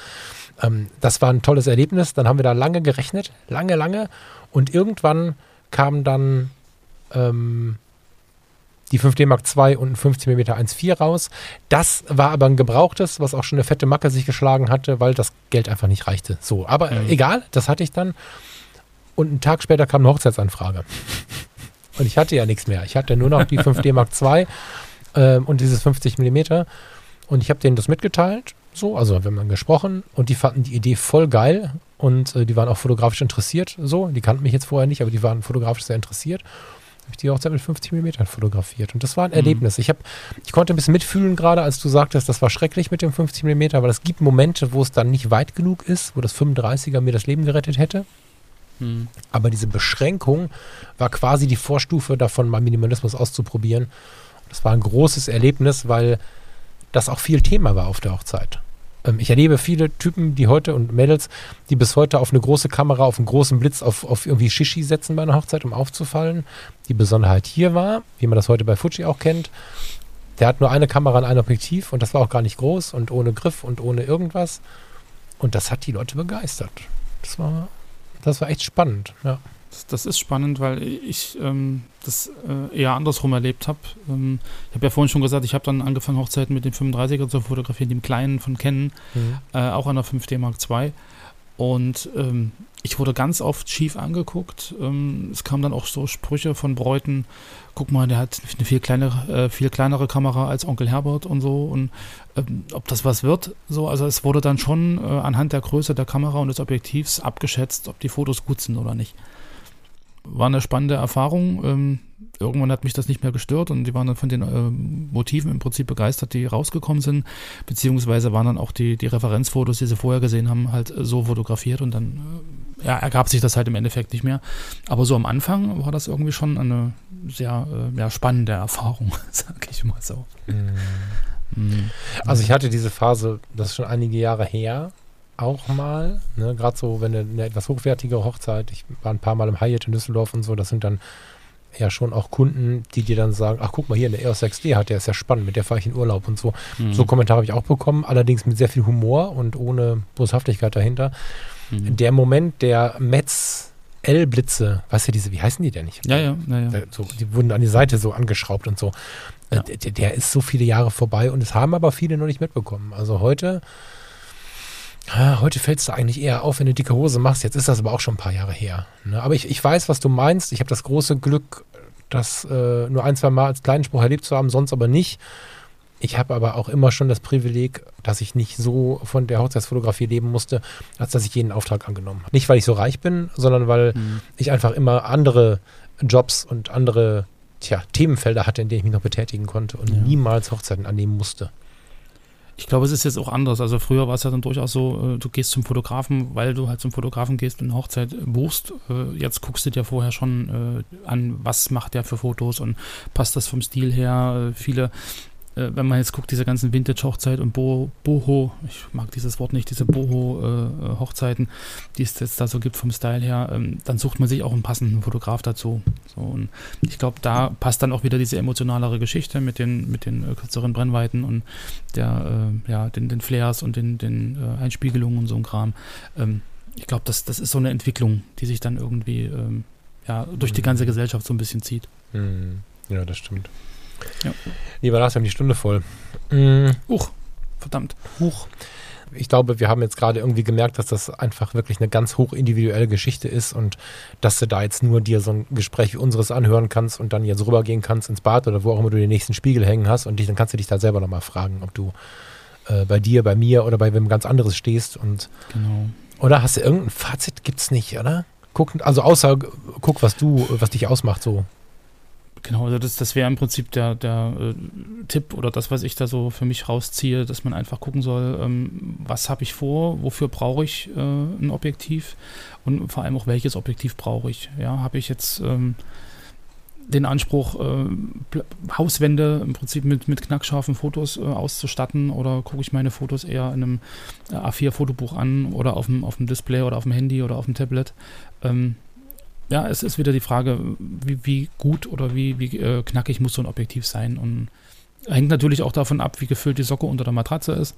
Das war ein tolles Erlebnis. Dann haben wir da lange gerechnet. Lange. Und irgendwann kam dann die 5D Mark II und ein 50 mm 1.4 raus. Das war aber ein gebrauchtes, was auch schon eine fette Macke sich geschlagen hatte, weil das Geld einfach nicht reichte. So, aber egal, das hatte ich dann. Und einen Tag später kam eine Hochzeitsanfrage. Und ich hatte ja nichts mehr. Ich hatte nur noch die 5D Mark II und dieses 50 mm. Und ich habe denen das mitgeteilt. So, also wir haben dann gesprochen und die fanden die Idee voll geil und die waren auch fotografisch interessiert. So, die kannten mich jetzt vorher nicht, aber die waren fotografisch sehr interessiert. Habe ich die Hochzeit mit 50 mm fotografiert. Und das war ein Erlebnis. Ich konnte ein bisschen mitfühlen gerade, als du sagtest, das war schrecklich mit dem 50 mm, weil es gibt Momente, wo es dann nicht weit genug ist, wo das 35er mir das Leben gerettet hätte. Aber diese Beschränkung war quasi die Vorstufe davon, mal Minimalismus auszuprobieren. Das war ein großes Erlebnis, weil das auch viel Thema war auf der Hochzeit. Ich erlebe viele Typen, die heute und Mädels, die bis heute auf eine große Kamera, auf einen großen Blitz, auf irgendwie Shishi setzen bei einer Hochzeit, um aufzufallen. Die Besonderheit hier war, wie man das heute bei Fuji auch kennt, der hat nur eine Kamera und ein Objektiv und das war auch gar nicht groß und ohne Griff und ohne irgendwas. Und das hat die Leute begeistert. Das war echt spannend, ja. Das ist spannend, weil ich das eher andersrum erlebt habe. Ich habe ja vorhin schon gesagt, ich habe dann angefangen, Hochzeiten mit dem 35er zu fotografieren, dem kleinen von Canon, auch an der 5D Mark II. Und ich wurde ganz oft schief angeguckt. Es kamen dann auch so Sprüche von Bräuten, guck mal, der hat eine viel kleinere Kamera als Onkel Herbert und so. Und ob das was wird, so, also es wurde dann schon anhand der Größe der Kamera und des Objektivs abgeschätzt, ob die Fotos gut sind oder nicht. War eine spannende Erfahrung. Irgendwann hat mich das nicht mehr gestört und die waren dann von den Motiven im Prinzip begeistert, die rausgekommen sind, beziehungsweise waren dann auch die Referenzfotos, die sie vorher gesehen haben, halt so fotografiert und dann ergab sich das halt im Endeffekt nicht mehr. Aber so am Anfang war das irgendwie schon eine sehr spannende Erfahrung, sag ich mal so. Also ich hatte diese Phase, das ist schon einige Jahre her, auch mal, ne, gerade so, wenn eine etwas hochwertige Hochzeit, ich war ein paar Mal im Hyatt in Düsseldorf und so, das sind dann ja schon auch Kunden, die dir dann sagen, ach guck mal hier, eine EOS 6D hat, der ist ja spannend, mit der fahre ich in Urlaub und so. So Kommentare habe ich auch bekommen, allerdings mit sehr viel Humor und ohne Boshaftigkeit dahinter. Der Moment der Metz L-Blitze, weißt du, wie heißen die denn nicht? Ja. So, die wurden an die Seite so angeschraubt und so. Ja. Der ist so viele Jahre vorbei und es haben aber viele noch nicht mitbekommen. Also heute fällt es da eigentlich eher auf, wenn du dicke Hose machst. Jetzt ist das aber auch schon ein paar Jahre her. Ne? Aber ich weiß, was du meinst. Ich habe das große Glück, das nur 1-2 Mal als kleinen Spruch erlebt zu haben, sonst aber nicht. Ich habe aber auch immer schon das Privileg, dass ich nicht so von der Hochzeitsfotografie leben musste, als dass ich jeden Auftrag angenommen habe. Nicht, weil ich so reich bin, sondern weil ich einfach immer andere Jobs und andere Themenfelder hatte, in denen ich mich noch betätigen konnte und niemals Hochzeiten annehmen musste. Ich glaube, es ist jetzt auch anders. Also früher war es ja dann durchaus so, du gehst zum Fotografen, weil du halt zum Fotografen gehst und eine Hochzeit buchst. Jetzt guckst du dir vorher schon an, was macht der für Fotos und passt das vom Stil her. Viele, wenn man jetzt guckt, diese ganzen Vintage-Hochzeit und Boho, ich mag dieses Wort nicht, diese Boho-Hochzeiten, die es jetzt da so gibt vom Style her, dann sucht man sich auch einen passenden Fotograf dazu. So, und ich glaube, da passt dann auch wieder diese emotionalere Geschichte mit den kürzeren Brennweiten und den Flares und den Einspiegelungen und so ein Kram. Ich glaube, das ist so eine Entwicklung, die sich dann irgendwie durch die ganze Gesellschaft so ein bisschen zieht. Ja, das stimmt. Ja. Lieber Lars, wir haben die Stunde voll. Verdammt. Ich glaube, wir haben jetzt gerade irgendwie gemerkt, dass das einfach wirklich eine ganz hoch individuelle Geschichte ist und dass du da jetzt nur dir so ein Gespräch wie unseres anhören kannst und dann jetzt rübergehen kannst ins Bad oder wo auch immer du den nächsten Spiegel hängen hast und dann kannst du dich da selber nochmal fragen, ob du bei dir, bei mir oder bei wem ganz anderes stehst. Und genau. Oder hast du irgendein Fazit? Gibt's nicht, oder? Guck, was dich ausmacht so. Genau, also das wäre im Prinzip der Tipp oder das, was ich da so für mich rausziehe, dass man einfach gucken soll, was habe ich vor, wofür brauche ich ein Objektiv und vor allem auch, welches Objektiv brauche ich. Ja, habe ich jetzt den Anspruch, Hauswände im Prinzip mit knackscharfen Fotos auszustatten oder gucke ich meine Fotos eher in einem A4-Fotobuch an oder auf dem Display oder auf dem Handy oder auf dem Tablet. Ja, es ist wieder die Frage, wie gut oder wie knackig muss so ein Objektiv sein und hängt natürlich auch davon ab, wie gefüllt die Socke unter der Matratze ist.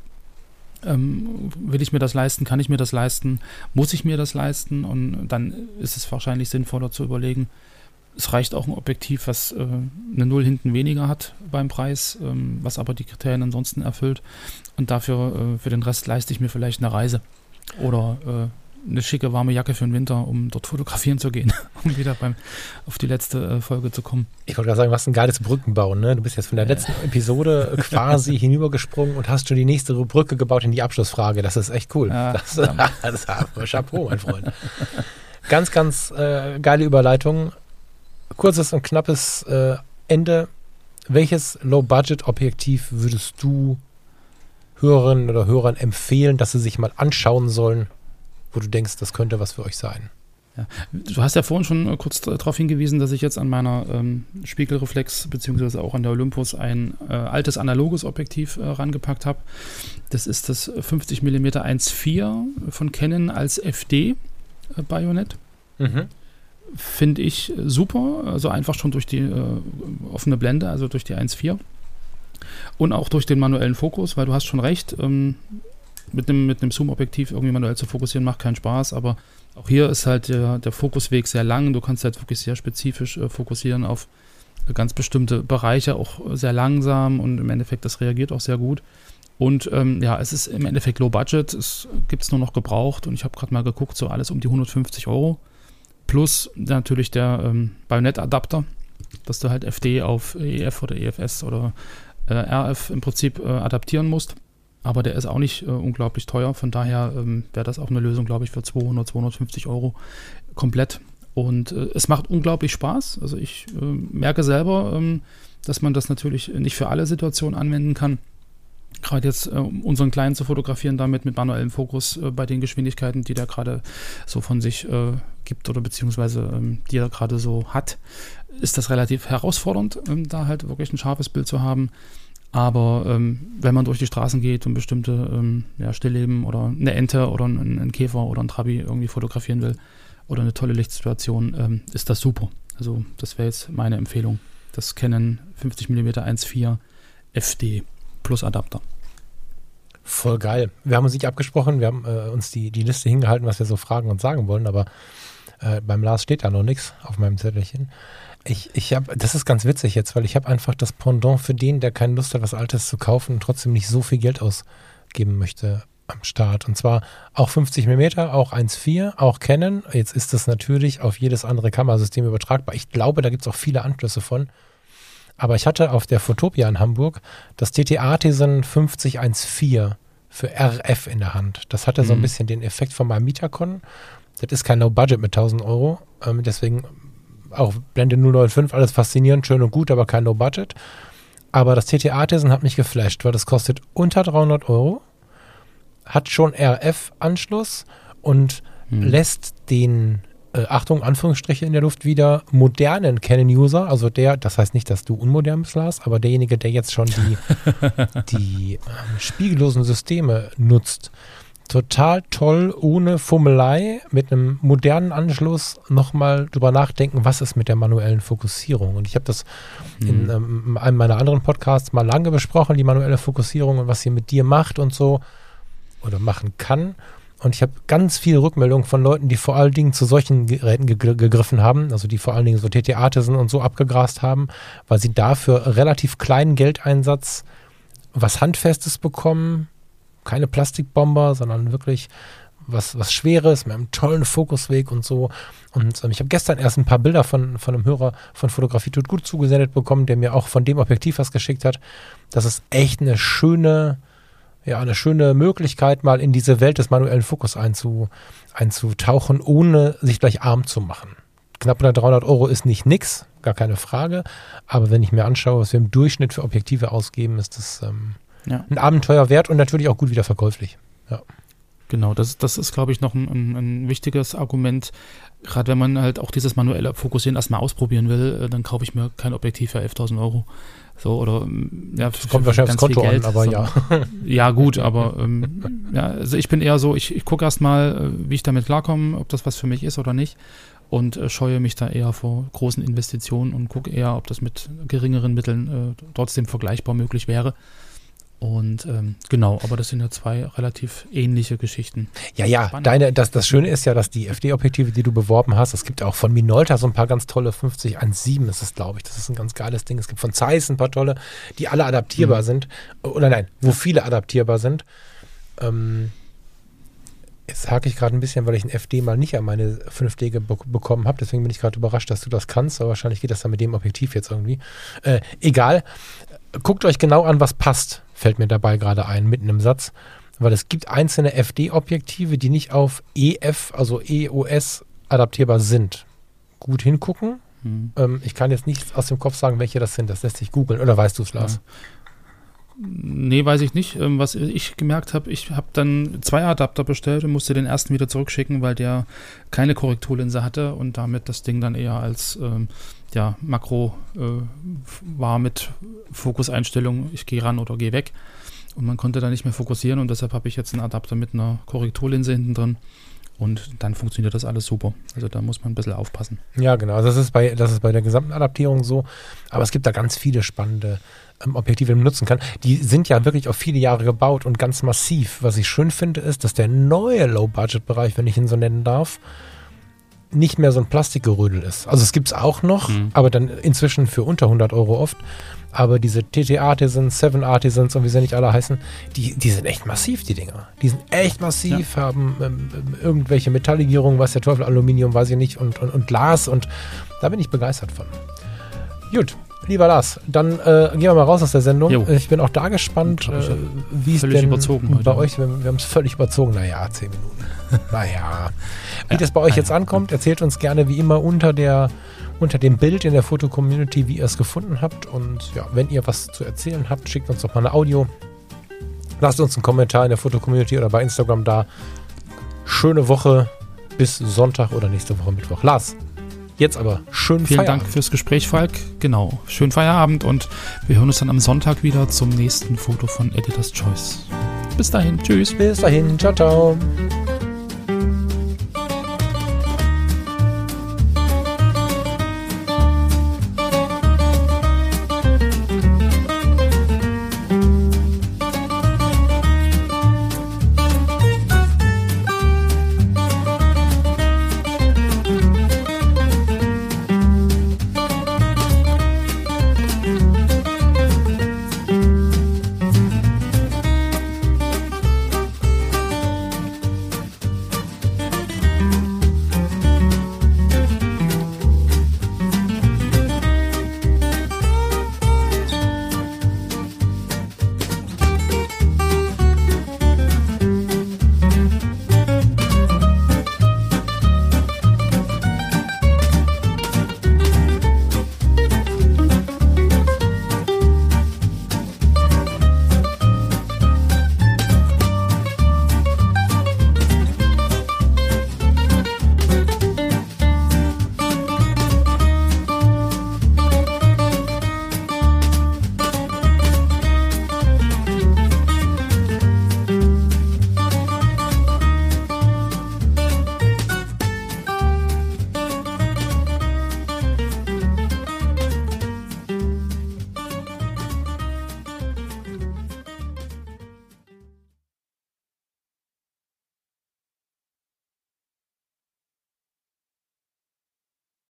Will ich mir das leisten? Kann ich mir das leisten? Muss ich mir das leisten? Und dann ist es wahrscheinlich sinnvoller zu überlegen, es reicht auch ein Objektiv, was eine Null hinten weniger hat beim Preis, was aber die Kriterien ansonsten erfüllt und dafür für den Rest leiste ich mir vielleicht eine Reise oder eine schicke, warme Jacke für den Winter, um dort fotografieren zu gehen, um wieder auf die letzte Folge zu kommen. Ich wollte gerade sagen, du hast ein geiles Brückenbauen, ne? Du bist jetzt von der letzten Episode quasi hinübergesprungen und hast schon die nächste Brücke gebaut in die Abschlussfrage. Das ist echt cool. Ja, das Chapeau, mein Freund. Ganz, ganz geile Überleitung. Kurzes und knappes Ende. Welches Low-Budget-Objektiv würdest du Hörerinnen oder Hörern empfehlen, dass sie sich mal anschauen sollen, wo du denkst, das könnte was für euch sein? Ja. Du hast ja vorhin schon kurz darauf hingewiesen, dass ich jetzt an meiner Spiegelreflex beziehungsweise auch an der Olympus ein altes analoges Objektiv rangepackt habe. Das ist das 50 mm 1.4 von Canon als FD-Bajonett. Finde ich super, also einfach schon durch die offene Blende, also durch die 1.4 und auch durch den manuellen Fokus, weil du hast schon recht, mit einem Zoom-Objektiv irgendwie manuell zu fokussieren, macht keinen Spaß, aber auch hier ist halt der Fokusweg sehr lang. Du kannst halt wirklich sehr spezifisch fokussieren auf ganz bestimmte Bereiche, auch sehr langsam und im Endeffekt, das reagiert auch sehr gut. Und es ist im Endeffekt Low Budget, es gibt es nur noch gebraucht und ich habe gerade mal geguckt, so alles um die 150 €. Plus natürlich der Bajonett-Adapter, dass du halt FD auf EF oder EFS oder RF im Prinzip adaptieren musst. Aber der ist auch nicht unglaublich teuer, von daher wäre das auch eine Lösung, glaube ich, für 250 € komplett. Und es macht unglaublich Spaß. Also ich merke selber, dass man das natürlich nicht für alle Situationen anwenden kann. Gerade jetzt unseren Kleinen zu fotografieren damit mit manuellem Fokus bei den Geschwindigkeiten, die der gerade so von sich gibt oder beziehungsweise die er gerade so hat, ist das relativ herausfordernd, da halt wirklich ein scharfes Bild zu haben. Aber wenn man durch die Straßen geht und bestimmte Stillleben oder eine Ente oder einen Käfer oder einen Trabi irgendwie fotografieren will oder eine tolle Lichtsituation, ist das super. Also das wäre jetzt meine Empfehlung. Das Canon 50mm 1.4 FD plus Adapter. Voll geil. Wir haben uns nicht abgesprochen, wir haben uns die Liste hingehalten, was wir so fragen und sagen wollen, aber beim Lars steht da noch nichts auf meinem Zettelchen. Das ist ganz witzig jetzt, weil ich habe einfach das Pendant für den, der keine Lust hat, was Altes zu kaufen und trotzdem nicht so viel Geld ausgeben möchte am Start. Und zwar auch 50mm, auch 1.4, auch Canon. Jetzt ist das natürlich auf jedes andere Kamerasystem übertragbar. Ich glaube, da gibt es auch viele Anschlüsse von. Aber ich hatte auf der Fotopia in Hamburg das TT-Artisan 50-1.4 für RF in der Hand. Das hatte so ein bisschen den Effekt von meinem Mitacon. Das ist kein No-Budget mit 1.000 €. Deswegen auch Blende 095, alles faszinierend, schön und gut, aber kein No-Budget. Aber das TT-Artisan hat mich geflasht, weil das kostet unter 300 €, hat schon RF-Anschluss und lässt den Achtung, Anführungsstriche in der Luft wieder, modernen Canon-User, also das heißt nicht, dass du unmodern bist, Lars, aber derjenige, der jetzt schon die spiegellosen Systeme nutzt, total toll, ohne Fummelei, mit einem modernen Anschluss nochmal drüber nachdenken, was ist mit der manuellen Fokussierung. Und ich habe das in einem meiner anderen Podcasts mal lange besprochen, die manuelle Fokussierung und was sie mit dir macht und so, oder machen kann. Und ich habe ganz viele Rückmeldungen von Leuten, die vor allen Dingen zu solchen Geräten gegriffen haben, also die vor allen Dingen so TT-Artisan und so abgegrast haben, weil sie dafür relativ kleinen Geldeinsatz was Handfestes bekommen, keine Plastikbomber, sondern wirklich was Schweres mit einem tollen Fokusweg und so. Und ich habe gestern erst ein paar Bilder von einem Hörer von Fotografie tut gut zugesendet bekommen, der mir auch von dem Objektiv was geschickt hat. Das ist echt eine schöne Möglichkeit, mal in diese Welt des manuellen Fokus einzutauchen, ohne sich gleich arm zu machen. Knapp unter 300 € ist nicht nix, gar keine Frage. Aber wenn ich mir anschaue, was wir im Durchschnitt für Objektive ausgeben, ist das ein Abenteuer wert und natürlich auch gut wieder verkäuflich. Ja. Genau, das ist, glaube ich, noch ein wichtiges Argument. Gerade wenn man halt auch dieses manuelle Fokussieren erstmal ausprobieren will, dann kaufe ich mir kein Objektiv für 11.000 €. So, oder das kommt wahrscheinlich aufs Konto an, aber ja. Ja, gut, aber also ich bin eher so, ich gucke erstmal, wie ich damit klarkomme, ob das was für mich ist oder nicht, und scheue mich da eher vor großen Investitionen und gucke eher, ob das mit geringeren Mitteln trotzdem vergleichbar möglich wäre. Und genau, aber das sind ja zwei relativ ähnliche Geschichten. Ja, das Schöne ist ja, dass die FD-Objektive, die du beworben hast, es gibt auch von Minolta so ein paar ganz tolle 50-1.7 ist es, glaube ich. Das ist ein ganz geiles Ding. Es gibt von Zeiss ein paar tolle, die alle adaptierbar sind. Oder nein, wo viele adaptierbar sind. Jetzt hake ich gerade ein bisschen, weil ich ein FD mal nicht an meine 5D bekommen habe. Deswegen bin ich gerade überrascht, dass du das kannst. Aber wahrscheinlich geht das dann mit dem Objektiv jetzt irgendwie. Egal. Guckt euch genau an, was passt, fällt mir dabei gerade ein, mitten im Satz. Weil es gibt einzelne FD-Objektive, die nicht auf EF, also EOS, adaptierbar sind. Gut hingucken. Ich kann jetzt nicht aus dem Kopf sagen, welche das sind. Das lässt sich googeln. Oder weißt du es, Lars? Nee, weiß ich nicht. Was ich gemerkt habe, ich habe dann 2 Adapter bestellt und musste den ersten wieder zurückschicken, weil der keine Korrekturlinse hatte und damit das Ding dann eher als Makro war mit Fokuseinstellung, ich gehe ran oder gehe weg. Und man konnte da nicht mehr fokussieren und deshalb habe ich jetzt einen Adapter mit einer Korrekturlinse hinten drin. Und dann funktioniert das alles super. Also da muss man ein bisschen aufpassen. Ja, genau. Das ist bei der gesamten Adaptierung so. Aber es gibt da ganz viele spannende Objektive nutzen kann. Die sind ja wirklich auf viele Jahre gebaut und ganz massiv. Was ich schön finde, ist, dass der neue Low-Budget-Bereich, wenn ich ihn so nennen darf, nicht mehr so ein Plastikgerödel ist. Also es gibt es auch noch, aber dann inzwischen für unter 100 Euro oft. Aber diese TT Artisans, 7 Artisans und wie sie nicht alle heißen, die sind echt massiv, die Dinger. Die sind echt massiv, haben irgendwelche Metalllegierungen, weiß der Teufel, Aluminium, weiß ich nicht, und Glas, und da bin ich begeistert von. Gut, lieber Lars, dann gehen wir mal raus aus der Sendung. Jo. Ich bin auch da gespannt, wie es denn überzogen bei heute. euch, wir haben es völlig überzogen, 10 Minuten. Naja, wie das bei euch jetzt ankommt, erzählt uns gerne wie immer unter dem Bild in der Foto-Community, wie ihr es gefunden habt. Und ja, wenn ihr was zu erzählen habt, schickt uns doch mal eine Audio. Lasst uns einen Kommentar in der Foto-Community oder bei Instagram da. Schöne Woche bis Sonntag oder nächste Woche Mittwoch. Lars, jetzt aber schönen Vielen Feierabend. Dank fürs Gespräch, Falk. Genau, schönen Feierabend und wir hören uns dann am Sonntag wieder zum nächsten Foto von Editor's Choice. Bis dahin, tschüss. Bis dahin, ciao, ciao.